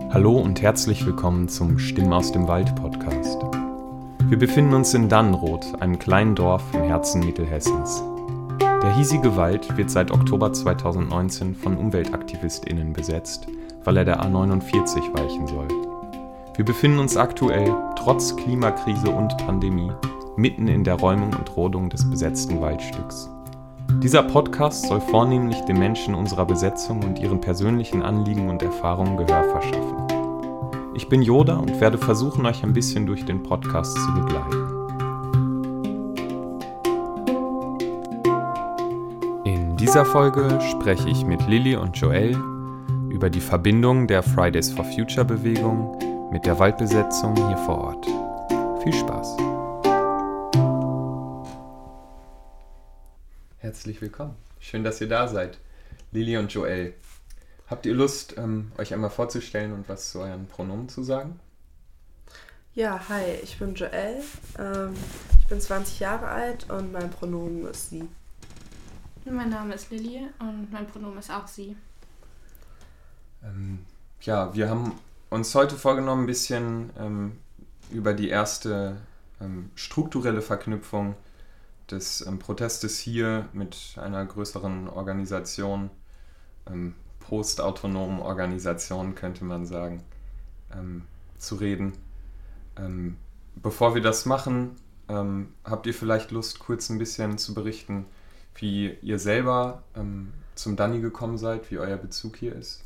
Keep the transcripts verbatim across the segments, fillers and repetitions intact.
Hallo und herzlich willkommen zum Stimmen aus dem Wald Podcast. Wir befinden uns in Dannenroth, einem kleinen Dorf im Herzen Mittelhessens. Der hiesige Wald wird seit Oktober zweitausendneunzehn von UmweltaktivistInnen besetzt, weil er der A neunundvierzig weichen soll. Wir befinden uns aktuell, trotz Klimakrise und Pandemie, mitten in der Räumung und Rodung des besetzten Waldstücks. Dieser Podcast soll vornehmlich den Menschen unserer Besetzung und ihren persönlichen Anliegen und Erfahrungen Gehör verschaffen. Ich bin Yoda und werde versuchen, euch ein bisschen durch den Podcast zu begleiten. In dieser Folge spreche ich mit Lilly und Joel über die Verbindung der Fridays for Future Bewegung mit der Waldbesetzung hier vor Ort. Viel Spaß! Herzlich willkommen. Schön, dass ihr da seid. Lilly und Joel. Habt ihr Lust, ähm, euch einmal vorzustellen und was zu euren Pronomen zu sagen? Ja, hi, ich bin Joel. Ähm, ich bin zwanzig Jahre alt und mein Pronomen ist sie. Mein Name ist Lilly und mein Pronomen ist auch sie. Ähm, ja, wir haben uns heute vorgenommen, ein bisschen ähm, über die erste ähm, strukturelle Verknüpfung des ähm, Protestes hier mit einer größeren Organisation, ähm, postautonomen Organisation könnte man sagen, ähm, zu reden. Ähm, bevor wir das machen, ähm, habt ihr vielleicht Lust, kurz ein bisschen zu berichten, wie ihr selber ähm, zum Danny gekommen seid, wie euer Bezug hier ist?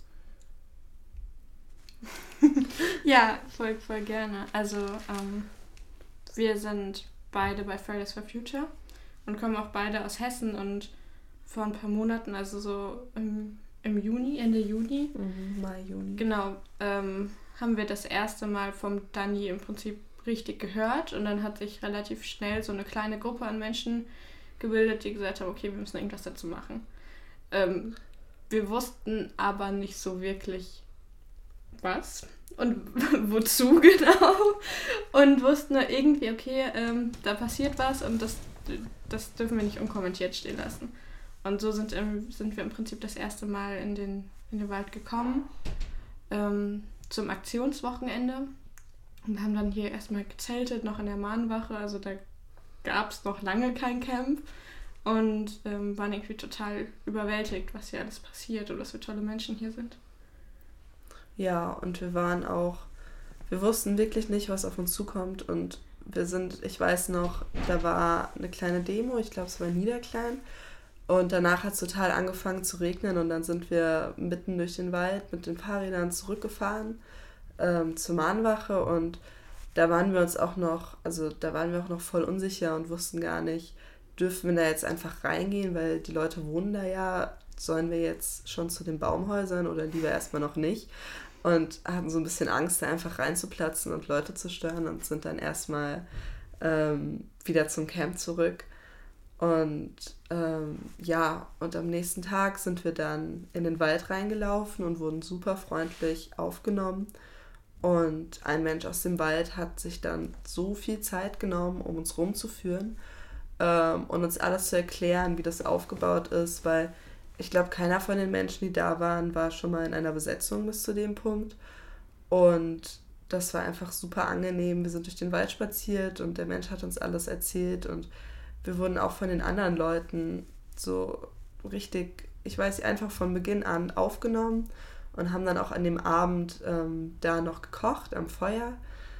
Ja, voll, voll gerne. Also ähm, wir sind beide bei Fridays for Future und kommen auch beide aus Hessen und vor ein paar Monaten, also so im, im Juni, Ende Juni, Mhm, Mai, Juni. genau, ähm, haben wir das erste Mal vom Danny im Prinzip richtig gehört und dann hat sich relativ schnell so eine kleine Gruppe an Menschen gebildet, die gesagt haben, okay, wir müssen irgendwas dazu machen. Ähm, wir wussten aber nicht so wirklich was und wozu genau und wussten nur irgendwie, okay, ähm, da passiert was und das das dürfen wir nicht unkommentiert stehen lassen. Und so sind, ähm, sind wir im Prinzip das erste Mal in den, in den Wald gekommen, ähm, zum Aktionswochenende und haben dann hier erstmal gezeltet, noch in der Mahnwache, also da gab es noch lange kein Camp und ähm, waren irgendwie total überwältigt, was hier alles passiert und was für tolle Menschen hier sind. Ja, und wir waren auch, wir wussten wirklich nicht, was auf uns zukommt und wir sind, ich weiß noch, da war eine kleine Demo, ich glaube es war in Niederklein und danach hat es total angefangen zu regnen und dann sind wir mitten durch den Wald mit den Fahrrädern zurückgefahren ähm, zur Mahnwache und da waren wir uns auch noch, also da waren wir auch noch voll unsicher und wussten gar nicht, dürfen wir da jetzt einfach reingehen, weil die Leute wohnen da ja, sollen wir jetzt schon zu den Baumhäusern oder lieber erstmal noch nicht? Und hatten so ein bisschen Angst, da einfach reinzuplatzen und Leute zu stören und sind dann erstmal ähm, wieder zum Camp zurück. Und ähm, ja, und am nächsten Tag sind wir dann in den Wald reingelaufen und wurden super freundlich aufgenommen. Und ein Mensch aus dem Wald hat sich dann so viel Zeit genommen, um uns rumzuführen ähm, und uns alles zu erklären, wie das aufgebaut ist, weil ich glaube, keiner von den Menschen, die da waren, war schon mal in einer Besetzung bis zu dem Punkt. Und das war einfach super angenehm. Wir sind durch den Wald spaziert und der Mensch hat uns alles erzählt. Und wir wurden auch von den anderen Leuten so richtig, ich weiß nicht, einfach von Beginn an aufgenommen und haben dann auch an dem Abend ähm, da noch gekocht am Feuer.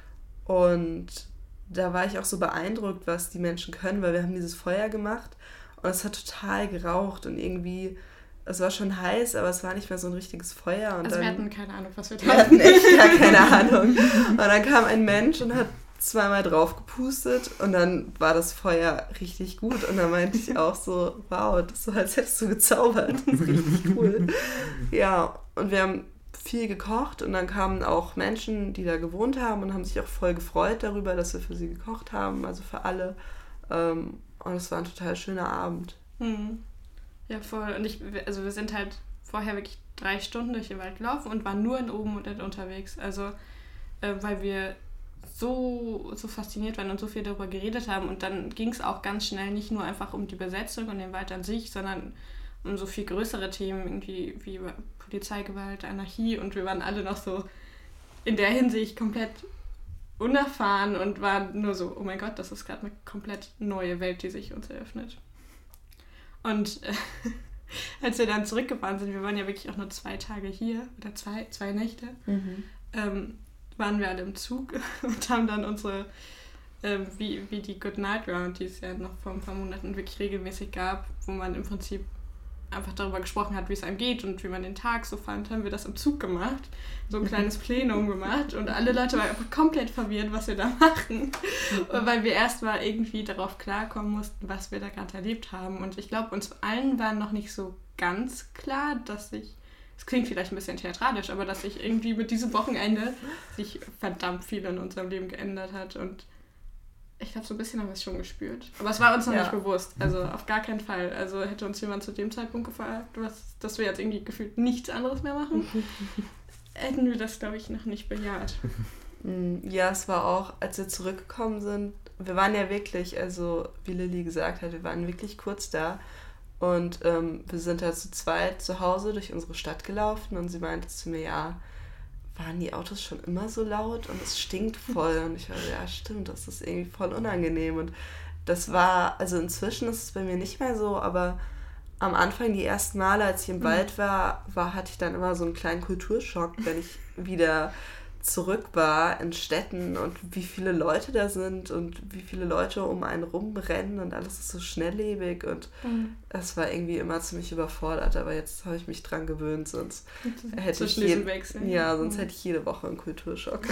Und da war ich auch so beeindruckt, was die Menschen können, weil wir haben dieses Feuer gemacht. Und es hat total geraucht und irgendwie, es war schon heiß, aber es war nicht mehr so ein richtiges Feuer. Und also dann, wir hatten keine Ahnung, was wir wir hatten echt gar keine Ahnung. Und dann kam ein Mensch und hat zweimal drauf gepustet und dann war das Feuer richtig gut. Und dann meinte ich auch so, wow, das ist so, als hättest du gezaubert. Das ist richtig cool. Ja, und wir haben viel gekocht und dann kamen auch Menschen, die da gewohnt haben und haben sich auch voll gefreut darüber, dass wir für sie gekocht haben, also für alle. Ähm, Und es war ein total schöner Abend. Hm. Ja, voll. Und ich, also wir sind halt vorher wirklich drei Stunden durch den Wald gelaufen und waren nur in oben und unterwegs. Also, äh, weil wir so, so fasziniert waren und so viel darüber geredet haben. Und dann ging es auch ganz schnell nicht nur einfach um die Besetzung und den Wald an sich, sondern um so viel größere Themen, irgendwie wie Polizeigewalt, Anarchie. Und wir waren alle noch so in der Hinsicht komplett unerfahren und war nur so, oh mein Gott, das ist gerade eine komplett neue Welt, die sich uns eröffnet. Und äh, als wir dann zurückgefahren sind, wir waren ja wirklich auch nur zwei Tage hier, oder zwei, zwei Nächte, mhm. ähm, waren wir alle im Zug und haben dann unsere, ähm, wie, wie die Good Night Round, die es ja noch vor ein paar Monaten wirklich regelmäßig gab, wo man im Prinzip einfach darüber gesprochen hat, wie es einem geht und wie man den Tag so fand, haben wir das im Zug gemacht, so ein kleines Plenum gemacht und alle Leute waren einfach komplett verwirrt, was wir da machen, weil wir erstmal irgendwie darauf klarkommen mussten, was wir da gerade erlebt haben. Und ich glaube, uns allen war noch nicht so ganz klar, dass sich, es klingt vielleicht ein bisschen theatralisch, aber dass sich irgendwie mit diesem Wochenende sich verdammt viel in unserem Leben geändert hat. Und ich glaube, so ein bisschen haben wir es schon gespürt. Aber es war uns noch ja. nicht bewusst. Also auf gar keinen Fall. Also hätte uns jemand zu dem Zeitpunkt gefragt, was, dass wir jetzt irgendwie gefühlt nichts anderes mehr machen, hätten wir das, glaube ich, noch nicht bejaht. Ja, es war auch, als wir zurückgekommen sind, wir waren ja wirklich, also wie Lilly gesagt hat, wir waren wirklich kurz da. Und ähm, wir sind da zu zweit zu Hause durch unsere Stadt gelaufen und sie meinte zu mir, ja, waren die Autos schon immer so laut und es stinkt voll. Und ich war so, ja stimmt, das ist irgendwie voll unangenehm. Und das war, also inzwischen ist es bei mir nicht mehr so, aber am Anfang, die ersten Male, als ich im mhm. Wald war, war, hatte ich dann immer so einen kleinen Kulturschock, wenn ich wieder zurück war in Städten und wie viele Leute da sind und wie viele Leute um einen rumrennen und alles ist so schnelllebig und mhm. das war irgendwie immer ziemlich überfordert, aber jetzt habe ich mich dran gewöhnt, sonst hätte ich je- Wechsel. Ja, sonst mhm. hätte ich jede Woche einen Kulturschock.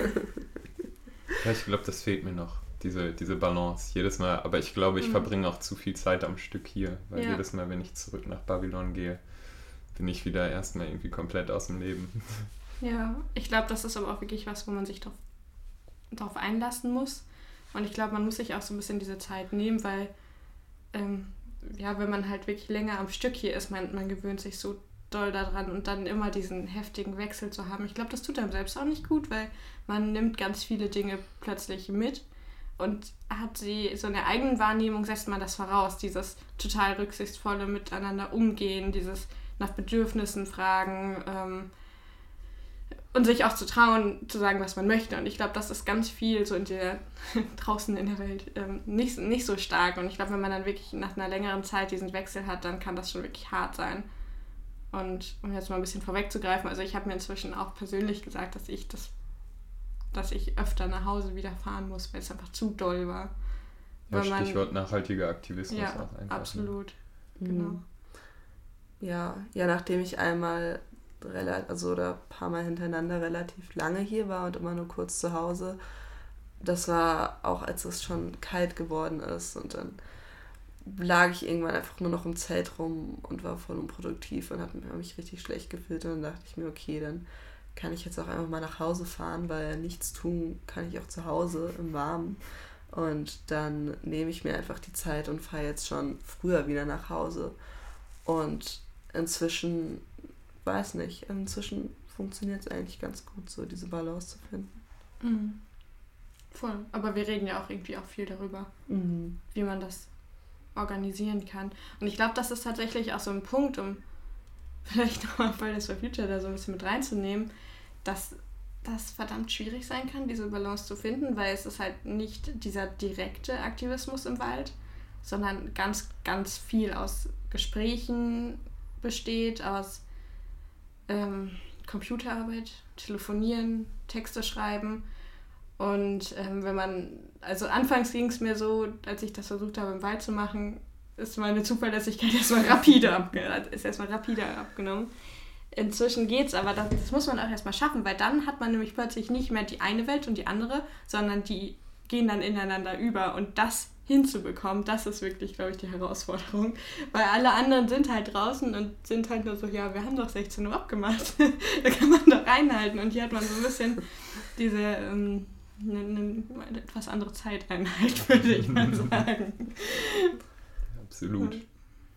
Ja, ich glaube, das fehlt mir noch, diese, diese Balance jedes Mal, aber ich glaube, ich mhm. verbringe auch zu viel Zeit am Stück hier, weil ja. jedes Mal, wenn ich zurück nach Babylon gehe, bin ich wieder erstmal irgendwie komplett aus dem Leben. Ja, ich glaube, das ist aber auch wirklich was, wo man sich drauf, drauf einlassen muss. Und ich glaube, man muss sich auch so ein bisschen diese Zeit nehmen, weil, ähm, ja, wenn man halt wirklich länger am Stück hier ist, man, man gewöhnt sich so doll daran und dann immer diesen heftigen Wechsel zu haben. Ich glaube, das tut einem selbst auch nicht gut, weil man nimmt ganz viele Dinge plötzlich mit und hat sie, so in der eigenen Wahrnehmung setzt man das voraus, dieses total rücksichtsvolle Miteinander umgehen, dieses nach Bedürfnissen fragen, ähm, und sich auch zu trauen, zu sagen, was man möchte. Und ich glaube, das ist ganz viel so in der, draußen in der Welt ähm, nicht, nicht so stark. Und ich glaube, wenn man dann wirklich nach einer längeren Zeit diesen Wechsel hat, dann kann das schon wirklich hart sein. Und um jetzt mal ein bisschen vorwegzugreifen, also ich habe mir inzwischen auch persönlich gesagt, dass ich das, dass ich öfter nach Hause wieder fahren muss, weil es einfach zu doll war. Ja, Stichwort man, nachhaltiger Aktivismus ja, auch einfach. Absolut, ne? Genau. Ja, ja, nachdem ich einmal also oder ein paar Mal hintereinander relativ lange hier war und immer nur kurz zu Hause. Das war auch, als es schon kalt geworden ist und dann lag ich irgendwann einfach nur noch im Zelt rum und war voll unproduktiv und habe mich richtig schlecht gefühlt und dann dachte ich mir, okay, dann kann ich jetzt auch einfach mal nach Hause fahren, weil nichts tun kann ich auch zu Hause im Warmen und dann nehme ich mir einfach die Zeit und fahre jetzt schon früher wieder nach Hause und inzwischen weiß nicht, inzwischen funktioniert es eigentlich ganz gut, so diese Balance zu finden. Mhm. Voll, aber wir reden ja auch irgendwie auch viel darüber, mhm. wie man das organisieren kann. Und ich glaube, das ist tatsächlich auch so ein Punkt, um vielleicht nochmal Fridays for Future da so ein bisschen mit reinzunehmen, dass das verdammt schwierig sein kann, diese Balance zu finden, weil es ist halt nicht dieser direkte Aktivismus im Wald, sondern ganz, ganz viel aus Gesprächen besteht, aus Ähm, Computerarbeit, telefonieren, Texte schreiben und ähm, wenn man, also anfangs ging es mir so, als ich das versucht habe im Wald zu machen, ist meine Zuverlässigkeit erstmal rapide, abge- ist erstmal rapide abgenommen. Inzwischen geht's, aber das, das muss man auch erstmal schaffen, weil dann hat man nämlich plötzlich nicht mehr die eine Welt und die andere, sondern die gehen dann ineinander über und das hinzubekommen, das ist wirklich, glaube ich, die Herausforderung. Weil alle anderen sind halt draußen und sind halt nur so, ja, wir haben doch sechzehn Uhr abgemacht. Da kann man doch reinhalten. Und hier hat man so ein bisschen diese ähm, eine, eine etwas andere Zeiteinheit, würde ich mal sagen. Absolut. Ja.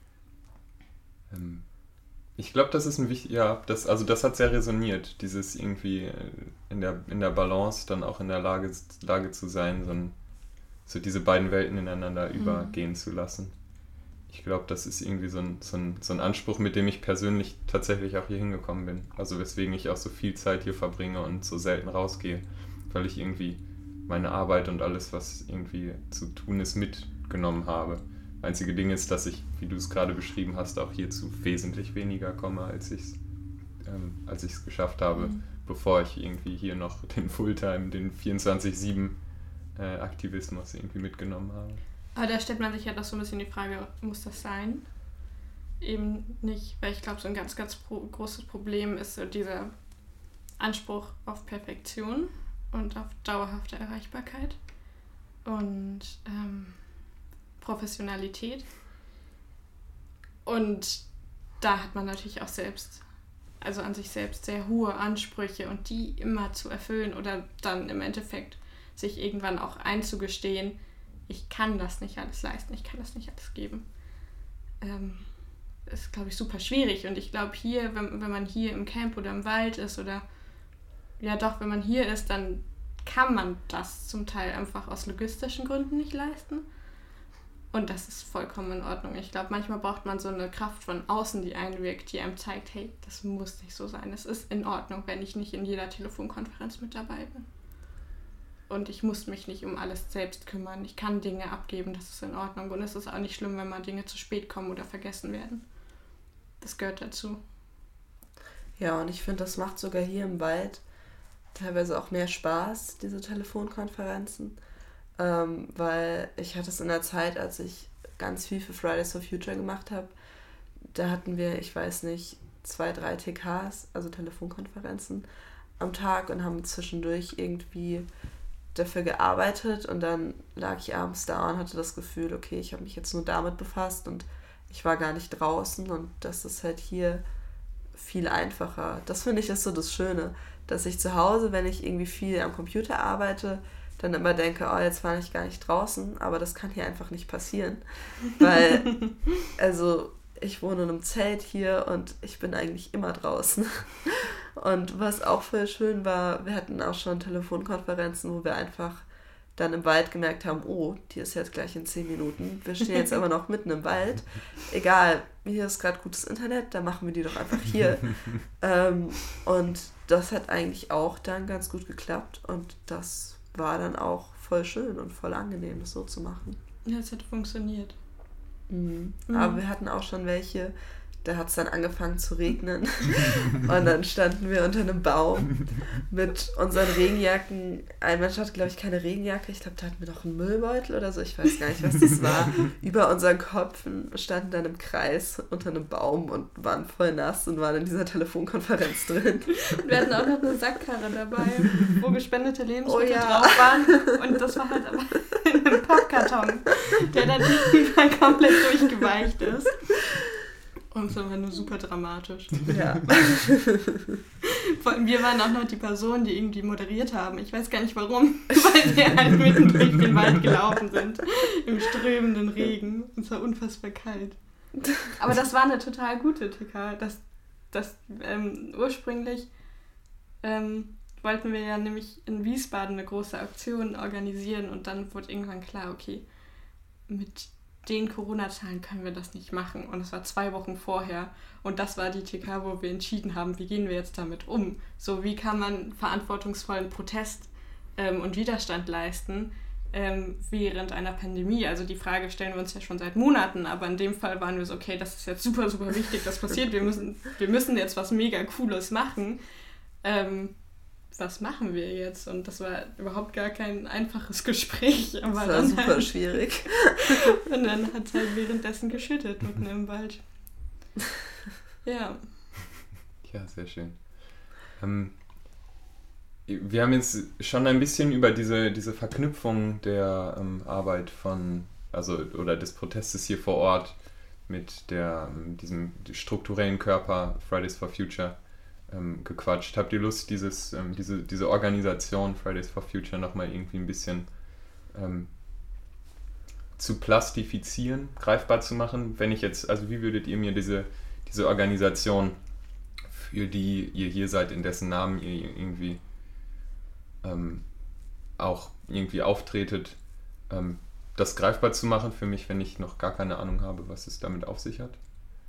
Ähm, ich glaube, das ist ein wichtig, ja, das, also das hat sehr resoniert, dieses irgendwie in der, in der Balance dann auch in der Lage, Lage zu sein, so ein so diese beiden Welten ineinander mhm. übergehen zu lassen. ich glaube, das ist irgendwie so ein, so, ein, so ein Anspruch, mit dem ich persönlich tatsächlich auch hier hingekommen bin. Also weswegen ich auch so viel Zeit hier verbringe und so selten rausgehe, weil ich irgendwie meine Arbeit und alles, was irgendwie zu tun ist, mitgenommen habe. Einzige Ding ist, dass ich, wie du es gerade beschrieben hast, auch hierzu wesentlich weniger komme, als ich es ähm, als ich es geschafft habe, mhm. bevor ich irgendwie hier noch den Fulltime, den vierundzwanzig sieben äh, Aktivismus irgendwie mitgenommen habe. Aber da stellt man sich ja doch so ein bisschen die Frage, muss das sein? Eben nicht, weil ich glaube, so ein ganz, ganz pro- großes Problem ist so dieser Anspruch auf Perfektion und auf dauerhafte Erreichbarkeit und ähm, Professionalität. Und da hat man natürlich auch selbst, also an sich selbst, sehr hohe Ansprüche und die immer zu erfüllen oder dann im Endeffekt sich irgendwann auch einzugestehen, ich kann das nicht alles leisten, ich kann das nicht alles geben. Ähm, ist, glaube ich, super schwierig. Und ich glaube, hier, wenn, wenn man hier im Camp oder im Wald ist oder ja doch, wenn man hier ist, dann kann man das zum Teil einfach aus logistischen Gründen nicht leisten. Und das ist vollkommen in Ordnung. Ich glaube, manchmal braucht man so eine Kraft von außen, die einwirkt, die einem zeigt, hey, das muss nicht so sein. Es ist in Ordnung, wenn ich nicht in jeder Telefonkonferenz mit dabei bin. Und ich muss mich nicht um alles selbst kümmern. Ich kann Dinge abgeben, das ist in Ordnung. Und es ist auch nicht schlimm, wenn mal Dinge zu spät kommen oder vergessen werden. Das gehört dazu. Ja, und ich finde, das macht sogar hier im Wald teilweise auch mehr Spaß, diese Telefonkonferenzen. Ähm, weil ich hatte es in der Zeit, als ich ganz viel für Fridays for Future gemacht habe, da hatten wir, ich weiß nicht, zwei, drei T Ks, also Telefonkonferenzen am Tag und haben zwischendurch irgendwie dafür gearbeitet und dann lag ich abends da und hatte das Gefühl, okay, ich habe mich jetzt nur damit befasst und ich war gar nicht draußen und das ist halt hier viel einfacher. Das finde ich ist so das Schöne, dass ich zu Hause, wenn ich irgendwie viel am Computer arbeite, dann immer denke, oh, jetzt war ich gar nicht draußen, aber das kann hier einfach nicht passieren, weil, also ich wohne in einem Zelt hier und ich bin eigentlich immer draußen. Und was auch voll schön war, wir hatten auch schon Telefonkonferenzen, wo wir einfach dann im Wald gemerkt haben, oh, die ist jetzt gleich in zehn Minuten. Wir stehen jetzt aber noch mitten im Wald. Egal, hier ist gerade gutes Internet, dann machen wir die doch einfach hier. ähm, und das hat eigentlich auch dann ganz gut geklappt und das war dann auch voll schön und voll angenehm, das so zu machen. Ja, es hat funktioniert. Mhm. Mhm. Aber wir hatten auch schon welche, da hat es dann angefangen zu regnen und dann standen wir unter einem Baum mit unseren Regenjacken. Ein Mensch hatte, glaube ich, keine Regenjacke. Ich glaube, da hatten wir noch einen Müllbeutel oder so. Ich weiß gar nicht, was das war. Über unseren Köpfen standen dann im Kreis unter einem Baum und waren voll nass und waren in dieser Telefonkonferenz drin. Wir hatten auch noch eine Sackkarre dabei, wo gespendete Lebensmittel oh, ja. drauf waren. Und das war halt aber in einem Pappkarton, der dann irgendwann komplett durchgeweicht ist. Und es war nur super dramatisch. Ja. Vor allem wir waren auch noch die Personen, die irgendwie moderiert haben. Ich weiß gar nicht warum, weil wir halt mitten durch den Wald gelaufen sind. Im strömenden Regen. Und es war unfassbar kalt. Aber das war eine total gute T K. Das, das ähm, ursprünglich ähm, wollten wir ja nämlich in Wiesbaden eine große Aktion organisieren und dann wurde irgendwann klar, okay, mit den Corona-Zahlen können wir das nicht machen. Und es war zwei Wochen vorher. Und das war die T K, wo wir entschieden haben, wie gehen wir jetzt damit um? So, wie kann man verantwortungsvollen Protest ähm, und Widerstand leisten ähm, während einer Pandemie? Also die Frage stellen wir uns ja schon seit Monaten, aber in dem Fall waren wir so, okay, das ist jetzt super, super wichtig, das passiert. Wir müssen, wir müssen jetzt was mega Cooles machen. Ähm, was machen wir jetzt? Und das war überhaupt gar kein einfaches Gespräch. Aber das war dann super halt, schwierig. Und dann hat es halt währenddessen geschüttet mitten im Wald. Ja. Ja, sehr schön. Ähm, wir haben jetzt schon ein bisschen über diese, diese Verknüpfung der ähm, Arbeit von, also oder des Protestes hier vor Ort mit der, diesem strukturellen Körper Fridays for Future Ähm, gequatscht. Habt ihr Lust, dieses, ähm, diese, diese Organisation Fridays for Future nochmal irgendwie ein bisschen ähm, zu plastifizieren, greifbar zu machen? Wenn ich jetzt, also wie würdet ihr mir diese, diese Organisation, für die ihr hier seid, in dessen Namen ihr irgendwie ähm, auch irgendwie auftretet, ähm, das greifbar zu machen für mich, wenn ich noch gar keine Ahnung habe, was es damit auf sich hat?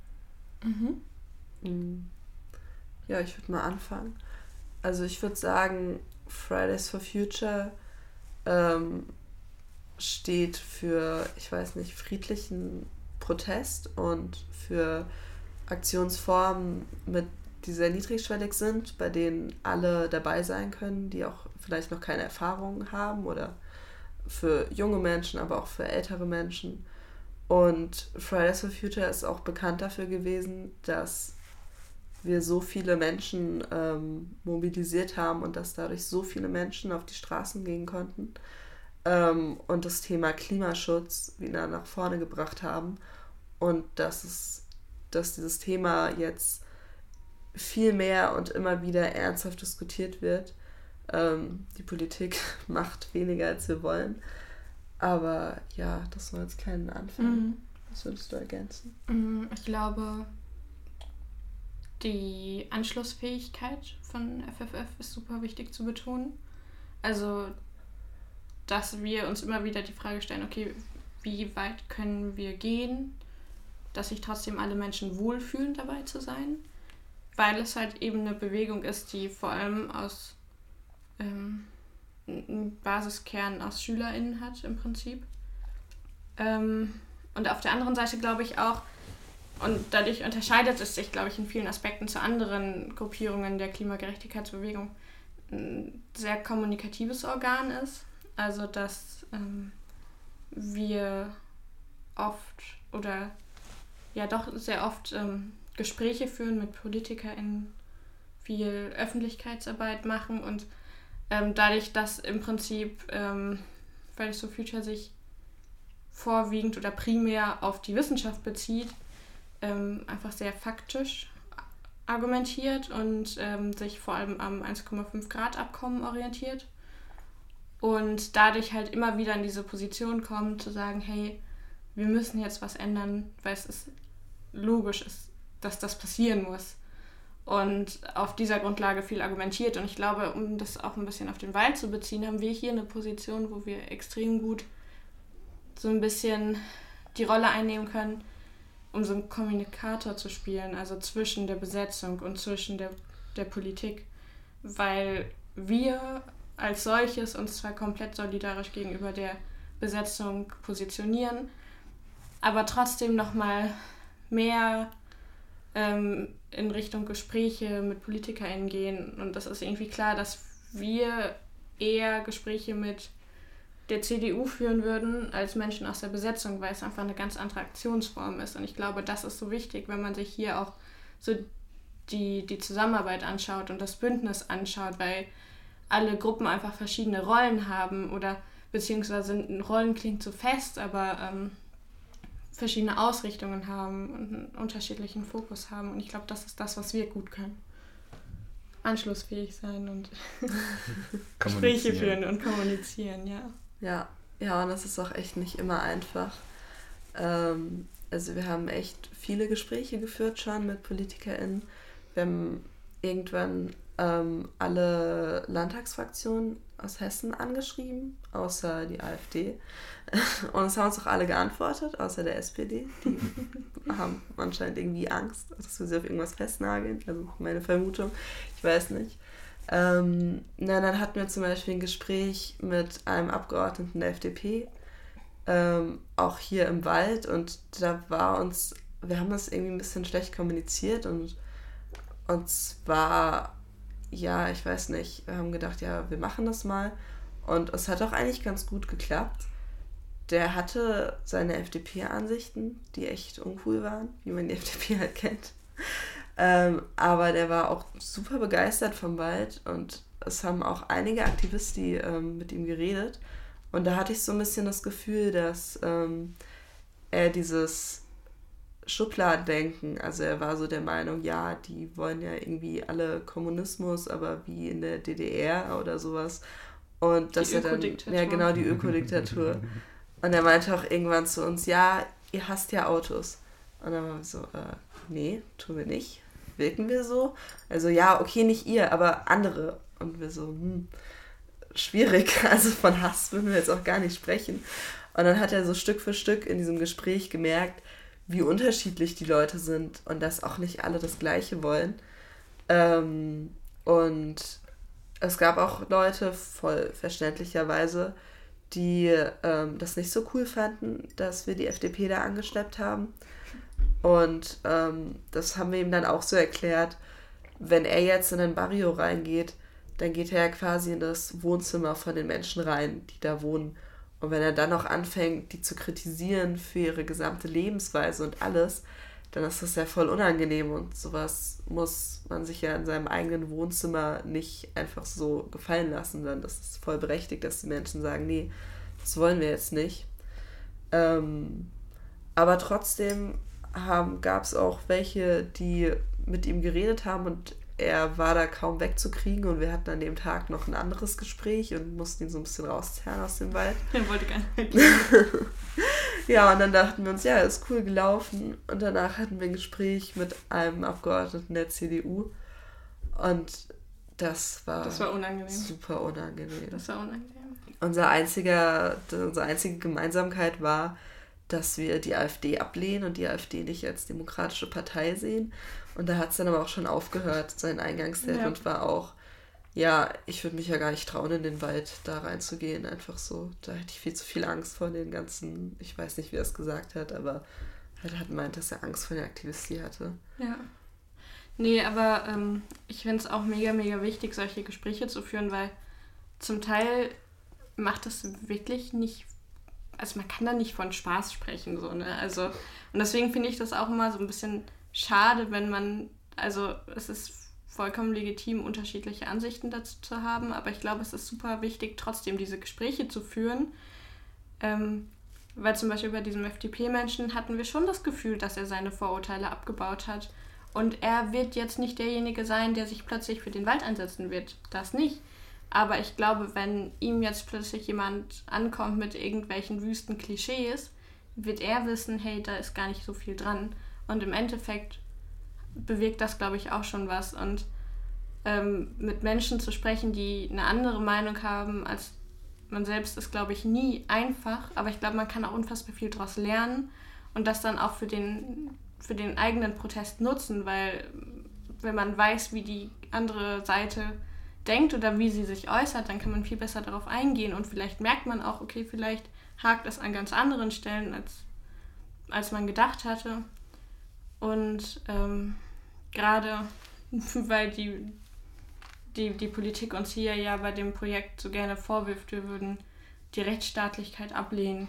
Mhm. Ja, ich würde mal anfangen. Also ich würde sagen, Fridays for Future ähm, steht für, ich weiß nicht, friedlichen Protest und für Aktionsformen, mit, die sehr niedrigschwellig sind, bei denen alle dabei sein können, die auch vielleicht noch keine Erfahrungen haben, oder für junge Menschen, aber auch für ältere Menschen. Und Fridays for Future ist auch bekannt dafür gewesen, dass wir so viele Menschen ähm, mobilisiert haben und dass dadurch so viele Menschen auf die Straßen gehen konnten ähm, und das Thema Klimaschutz wieder nach vorne gebracht haben, und dass es, dass dieses Thema jetzt viel mehr und immer wieder ernsthaft diskutiert wird. Ähm, die Politik macht weniger, als wir wollen. Aber ja, das war jetzt kein Anfang. Mhm. Was würdest du ergänzen? Ich glaube, die Anschlussfähigkeit von F F F ist super wichtig zu betonen. Also, dass wir uns immer wieder die Frage stellen, okay, wie weit können wir gehen, dass sich trotzdem alle Menschen wohlfühlen, dabei zu sein, weil es halt eben eine Bewegung ist, die vor allem aus ähm, einen Basiskern aus SchülerInnen hat im Prinzip. Ähm, und auf der anderen Seite glaube ich auch, und dadurch unterscheidet es sich, glaube ich, in vielen Aspekten zu anderen Gruppierungen der Klimagerechtigkeitsbewegung, ein sehr kommunikatives Organ ist. Also, dass ähm, wir oft oder ja doch sehr oft ähm, Gespräche führen mit PolitikerInnen, viel Öffentlichkeitsarbeit machen und ähm, dadurch, dass im Prinzip ähm, Fridays for Future sich vorwiegend oder primär auf die Wissenschaft bezieht, ähm, einfach sehr faktisch argumentiert und ähm, sich vor allem am eins Komma fünf Grad Abkommen orientiert und dadurch halt immer wieder in diese Position kommt, zu sagen, hey, wir müssen jetzt was ändern, weil es ist logisch ist, dass das passieren muss. Und auf dieser Grundlage viel argumentiert. Und ich glaube, um das auch ein bisschen auf den Wald zu beziehen, haben wir hier eine Position, wo wir extrem gut so ein bisschen die Rolle einnehmen können, um so einen Kommunikator zu spielen, also zwischen der Besetzung und zwischen der, der Politik. Weil wir als solches uns zwar komplett solidarisch gegenüber der Besetzung positionieren, aber trotzdem nochmal mehr ähm, in Richtung Gespräche mit PolitikerInnen gehen. Und das ist irgendwie klar, dass wir eher Gespräche mit der C D U führen würden als Menschen aus der Besetzung, weil es einfach eine ganz andere Aktionsform ist. Und ich glaube, das ist so wichtig, wenn man sich hier auch so die, die Zusammenarbeit anschaut und das Bündnis anschaut, weil alle Gruppen einfach verschiedene Rollen haben oder beziehungsweise Rollen klingt so fest, aber ähm, verschiedene Ausrichtungen haben und einen unterschiedlichen Fokus haben. Und ich glaube, das ist das, was wir gut können. Anschlussfähig sein und Gespräche führen und kommunizieren, ja. Ja, ja, und das ist auch echt nicht immer einfach. Ähm, also wir haben echt viele Gespräche geführt schon mit PolitikerInnen. Wir haben irgendwann ähm, alle Landtagsfraktionen aus Hessen angeschrieben, außer die AfD. Und es haben uns auch alle geantwortet, außer der S P D. Die haben anscheinend irgendwie Angst, dass wir sie auf irgendwas festnageln. Also meine Vermutung, ich weiß nicht. Ähm, na, dann hatten wir zum Beispiel ein Gespräch mit einem Abgeordneten der F D P, ähm, auch hier im Wald. Und da war uns, wir haben das irgendwie ein bisschen schlecht kommuniziert. Und, und zwar, ja, ich weiß nicht, wir haben gedacht, ja, wir machen das mal. Und es hat auch eigentlich ganz gut geklappt. Der hatte seine F D P-Ansichten, die echt uncool waren, wie man die F D P halt kennt. Ähm, aber der war auch super begeistert vom Wald und es haben auch einige Aktivisten ähm, mit ihm geredet. Und da hatte ich so ein bisschen das Gefühl, dass ähm, er dieses Schubladendenken, also er war so der Meinung, ja, die wollen ja irgendwie alle Kommunismus, aber wie in der D D R oder sowas. Und dass die er dann, ja genau, die Ökodiktatur. Und er meinte auch irgendwann zu uns, ja, ihr hasst ja Autos. Und dann waren wir so, äh, nee, tun wir nicht. Wirken wir so? Also ja, okay, nicht ihr, aber andere. Und wir so, hm, schwierig. Also von Hass würden wir jetzt auch gar nicht sprechen. Und dann hat er so Stück für Stück in diesem Gespräch gemerkt, wie unterschiedlich die Leute sind und dass auch nicht alle das Gleiche wollen. Ähm, und es gab auch Leute, voll verständlicherweise, die ähm, das nicht so cool fanden, dass wir die F D P da angeschleppt haben. Und ähm, das haben wir ihm dann auch so erklärt, wenn er jetzt in ein Barrio reingeht, dann geht er ja quasi in das Wohnzimmer von den Menschen rein, die da wohnen. Und wenn er dann noch anfängt, die zu kritisieren für ihre gesamte Lebensweise und alles, dann ist das ja voll unangenehm und sowas muss man sich ja in seinem eigenen Wohnzimmer nicht einfach so gefallen lassen. Dann ist es voll berechtigt, dass die Menschen sagen, nee, das wollen wir jetzt nicht. Ähm, aber trotzdem gab es auch welche, die mit ihm geredet haben und er war da kaum wegzukriegen und wir hatten an dem Tag noch ein anderes Gespräch und mussten ihn so ein bisschen rauszerren aus dem Wald. Er wollte gar nicht. Ja, und dann dachten wir uns, ja, ist cool gelaufen. Und danach hatten wir ein Gespräch mit einem Abgeordneten der C D U und das war, das war unangenehm. super unangenehm. Das war unangenehm. Unser einziger, unsere einzige Gemeinsamkeit war, dass wir die AfD ablehnen und die AfD nicht als demokratische Partei sehen. Und da hat es dann aber auch schon aufgehört. Sein Eingangsstatement ja. war auch, ja, ich würde mich ja gar nicht trauen, in den Wald da reinzugehen. Einfach so, da hätte ich viel zu viel Angst vor den ganzen, ich weiß nicht, wie er es gesagt hat, aber er hat meint, dass er Angst vor den Aktivisten hatte. Ja. Nee, aber ähm, ich finde es auch mega, mega wichtig, solche Gespräche zu führen, weil zum Teil macht das wirklich nicht, also man kann da nicht von Spaß sprechen, so, ne, also, und deswegen finde ich das auch immer so ein bisschen schade, wenn man, also es ist vollkommen legitim, unterschiedliche Ansichten dazu zu haben, aber ich glaube, es ist super wichtig, trotzdem diese Gespräche zu führen, ähm, weil zum Beispiel bei diesem F D P-Menschen hatten wir schon das Gefühl, dass er seine Vorurteile abgebaut hat und er wird jetzt nicht derjenige sein, der sich plötzlich für den Wald einsetzen wird, das nicht. Aber ich glaube, wenn ihm jetzt plötzlich jemand ankommt mit irgendwelchen wüsten Klischees, wird er wissen, hey, da ist gar nicht so viel dran. Und im Endeffekt bewirkt das, glaube ich, auch schon was. Und ähm, mit Menschen zu sprechen, die eine andere Meinung haben als man selbst, ist, glaube ich, nie einfach. Aber ich glaube, man kann auch unfassbar viel daraus lernen und das dann auch für den, für den eigenen Protest nutzen, weil wenn man weiß, wie die andere Seite denkt oder wie sie sich äußert, dann kann man viel besser darauf eingehen und vielleicht merkt man auch, okay, vielleicht hakt es an ganz anderen Stellen, als, als man gedacht hatte. Und ähm, gerade weil die, die, die Politik uns hier ja bei dem Projekt so gerne vorwirft, wir würden die Rechtsstaatlichkeit ablehnen,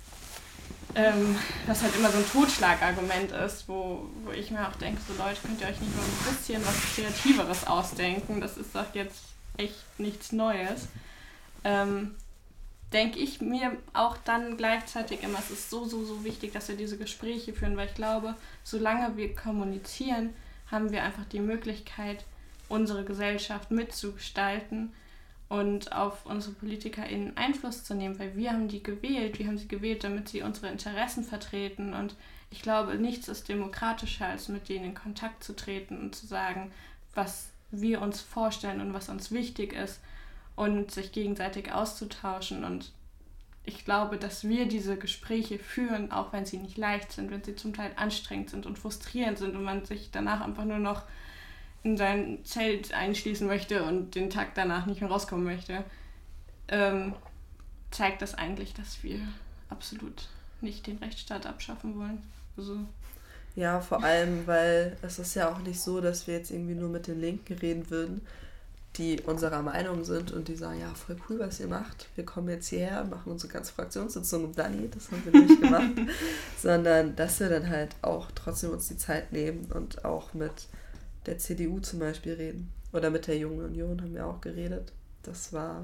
ähm, was halt immer so ein Totschlagargument ist, wo, wo ich mir auch denke, so Leute, könnt ihr euch nicht mal ein bisschen was Kreativeres ausdenken, das ist doch jetzt echt nichts Neues. Ähm, denke ich mir auch dann gleichzeitig immer, es ist so, so, so wichtig, dass wir diese Gespräche führen, weil ich glaube, solange wir kommunizieren, haben wir einfach die Möglichkeit, unsere Gesellschaft mitzugestalten und auf unsere PolitikerInnen Einfluss zu nehmen, weil wir haben die gewählt, wir haben sie gewählt, damit sie unsere Interessen vertreten und ich glaube, nichts ist demokratischer, als mit denen in Kontakt zu treten und zu sagen, was wir uns vorstellen und was uns wichtig ist und sich gegenseitig auszutauschen und ich glaube, dass wir diese Gespräche führen, auch wenn sie nicht leicht sind, wenn sie zum Teil anstrengend sind und frustrierend sind und man sich danach einfach nur noch in sein Zelt einschließen möchte und den Tag danach nicht mehr rauskommen möchte, ähm, zeigt das eigentlich, dass wir absolut nicht den Rechtsstaat abschaffen wollen. Also, ja, vor allem, weil es ist ja auch nicht so, dass wir jetzt irgendwie nur mit den Linken reden würden, die unserer Meinung sind und die sagen, ja, voll cool, was ihr macht. Wir kommen jetzt hierher, machen unsere ganze Fraktionssitzung um Dani, das haben wir nicht gemacht, sondern dass wir dann halt auch trotzdem uns die Zeit nehmen und auch mit der C D U zum Beispiel reden. Oder mit der Jungen Union haben wir auch geredet. Das war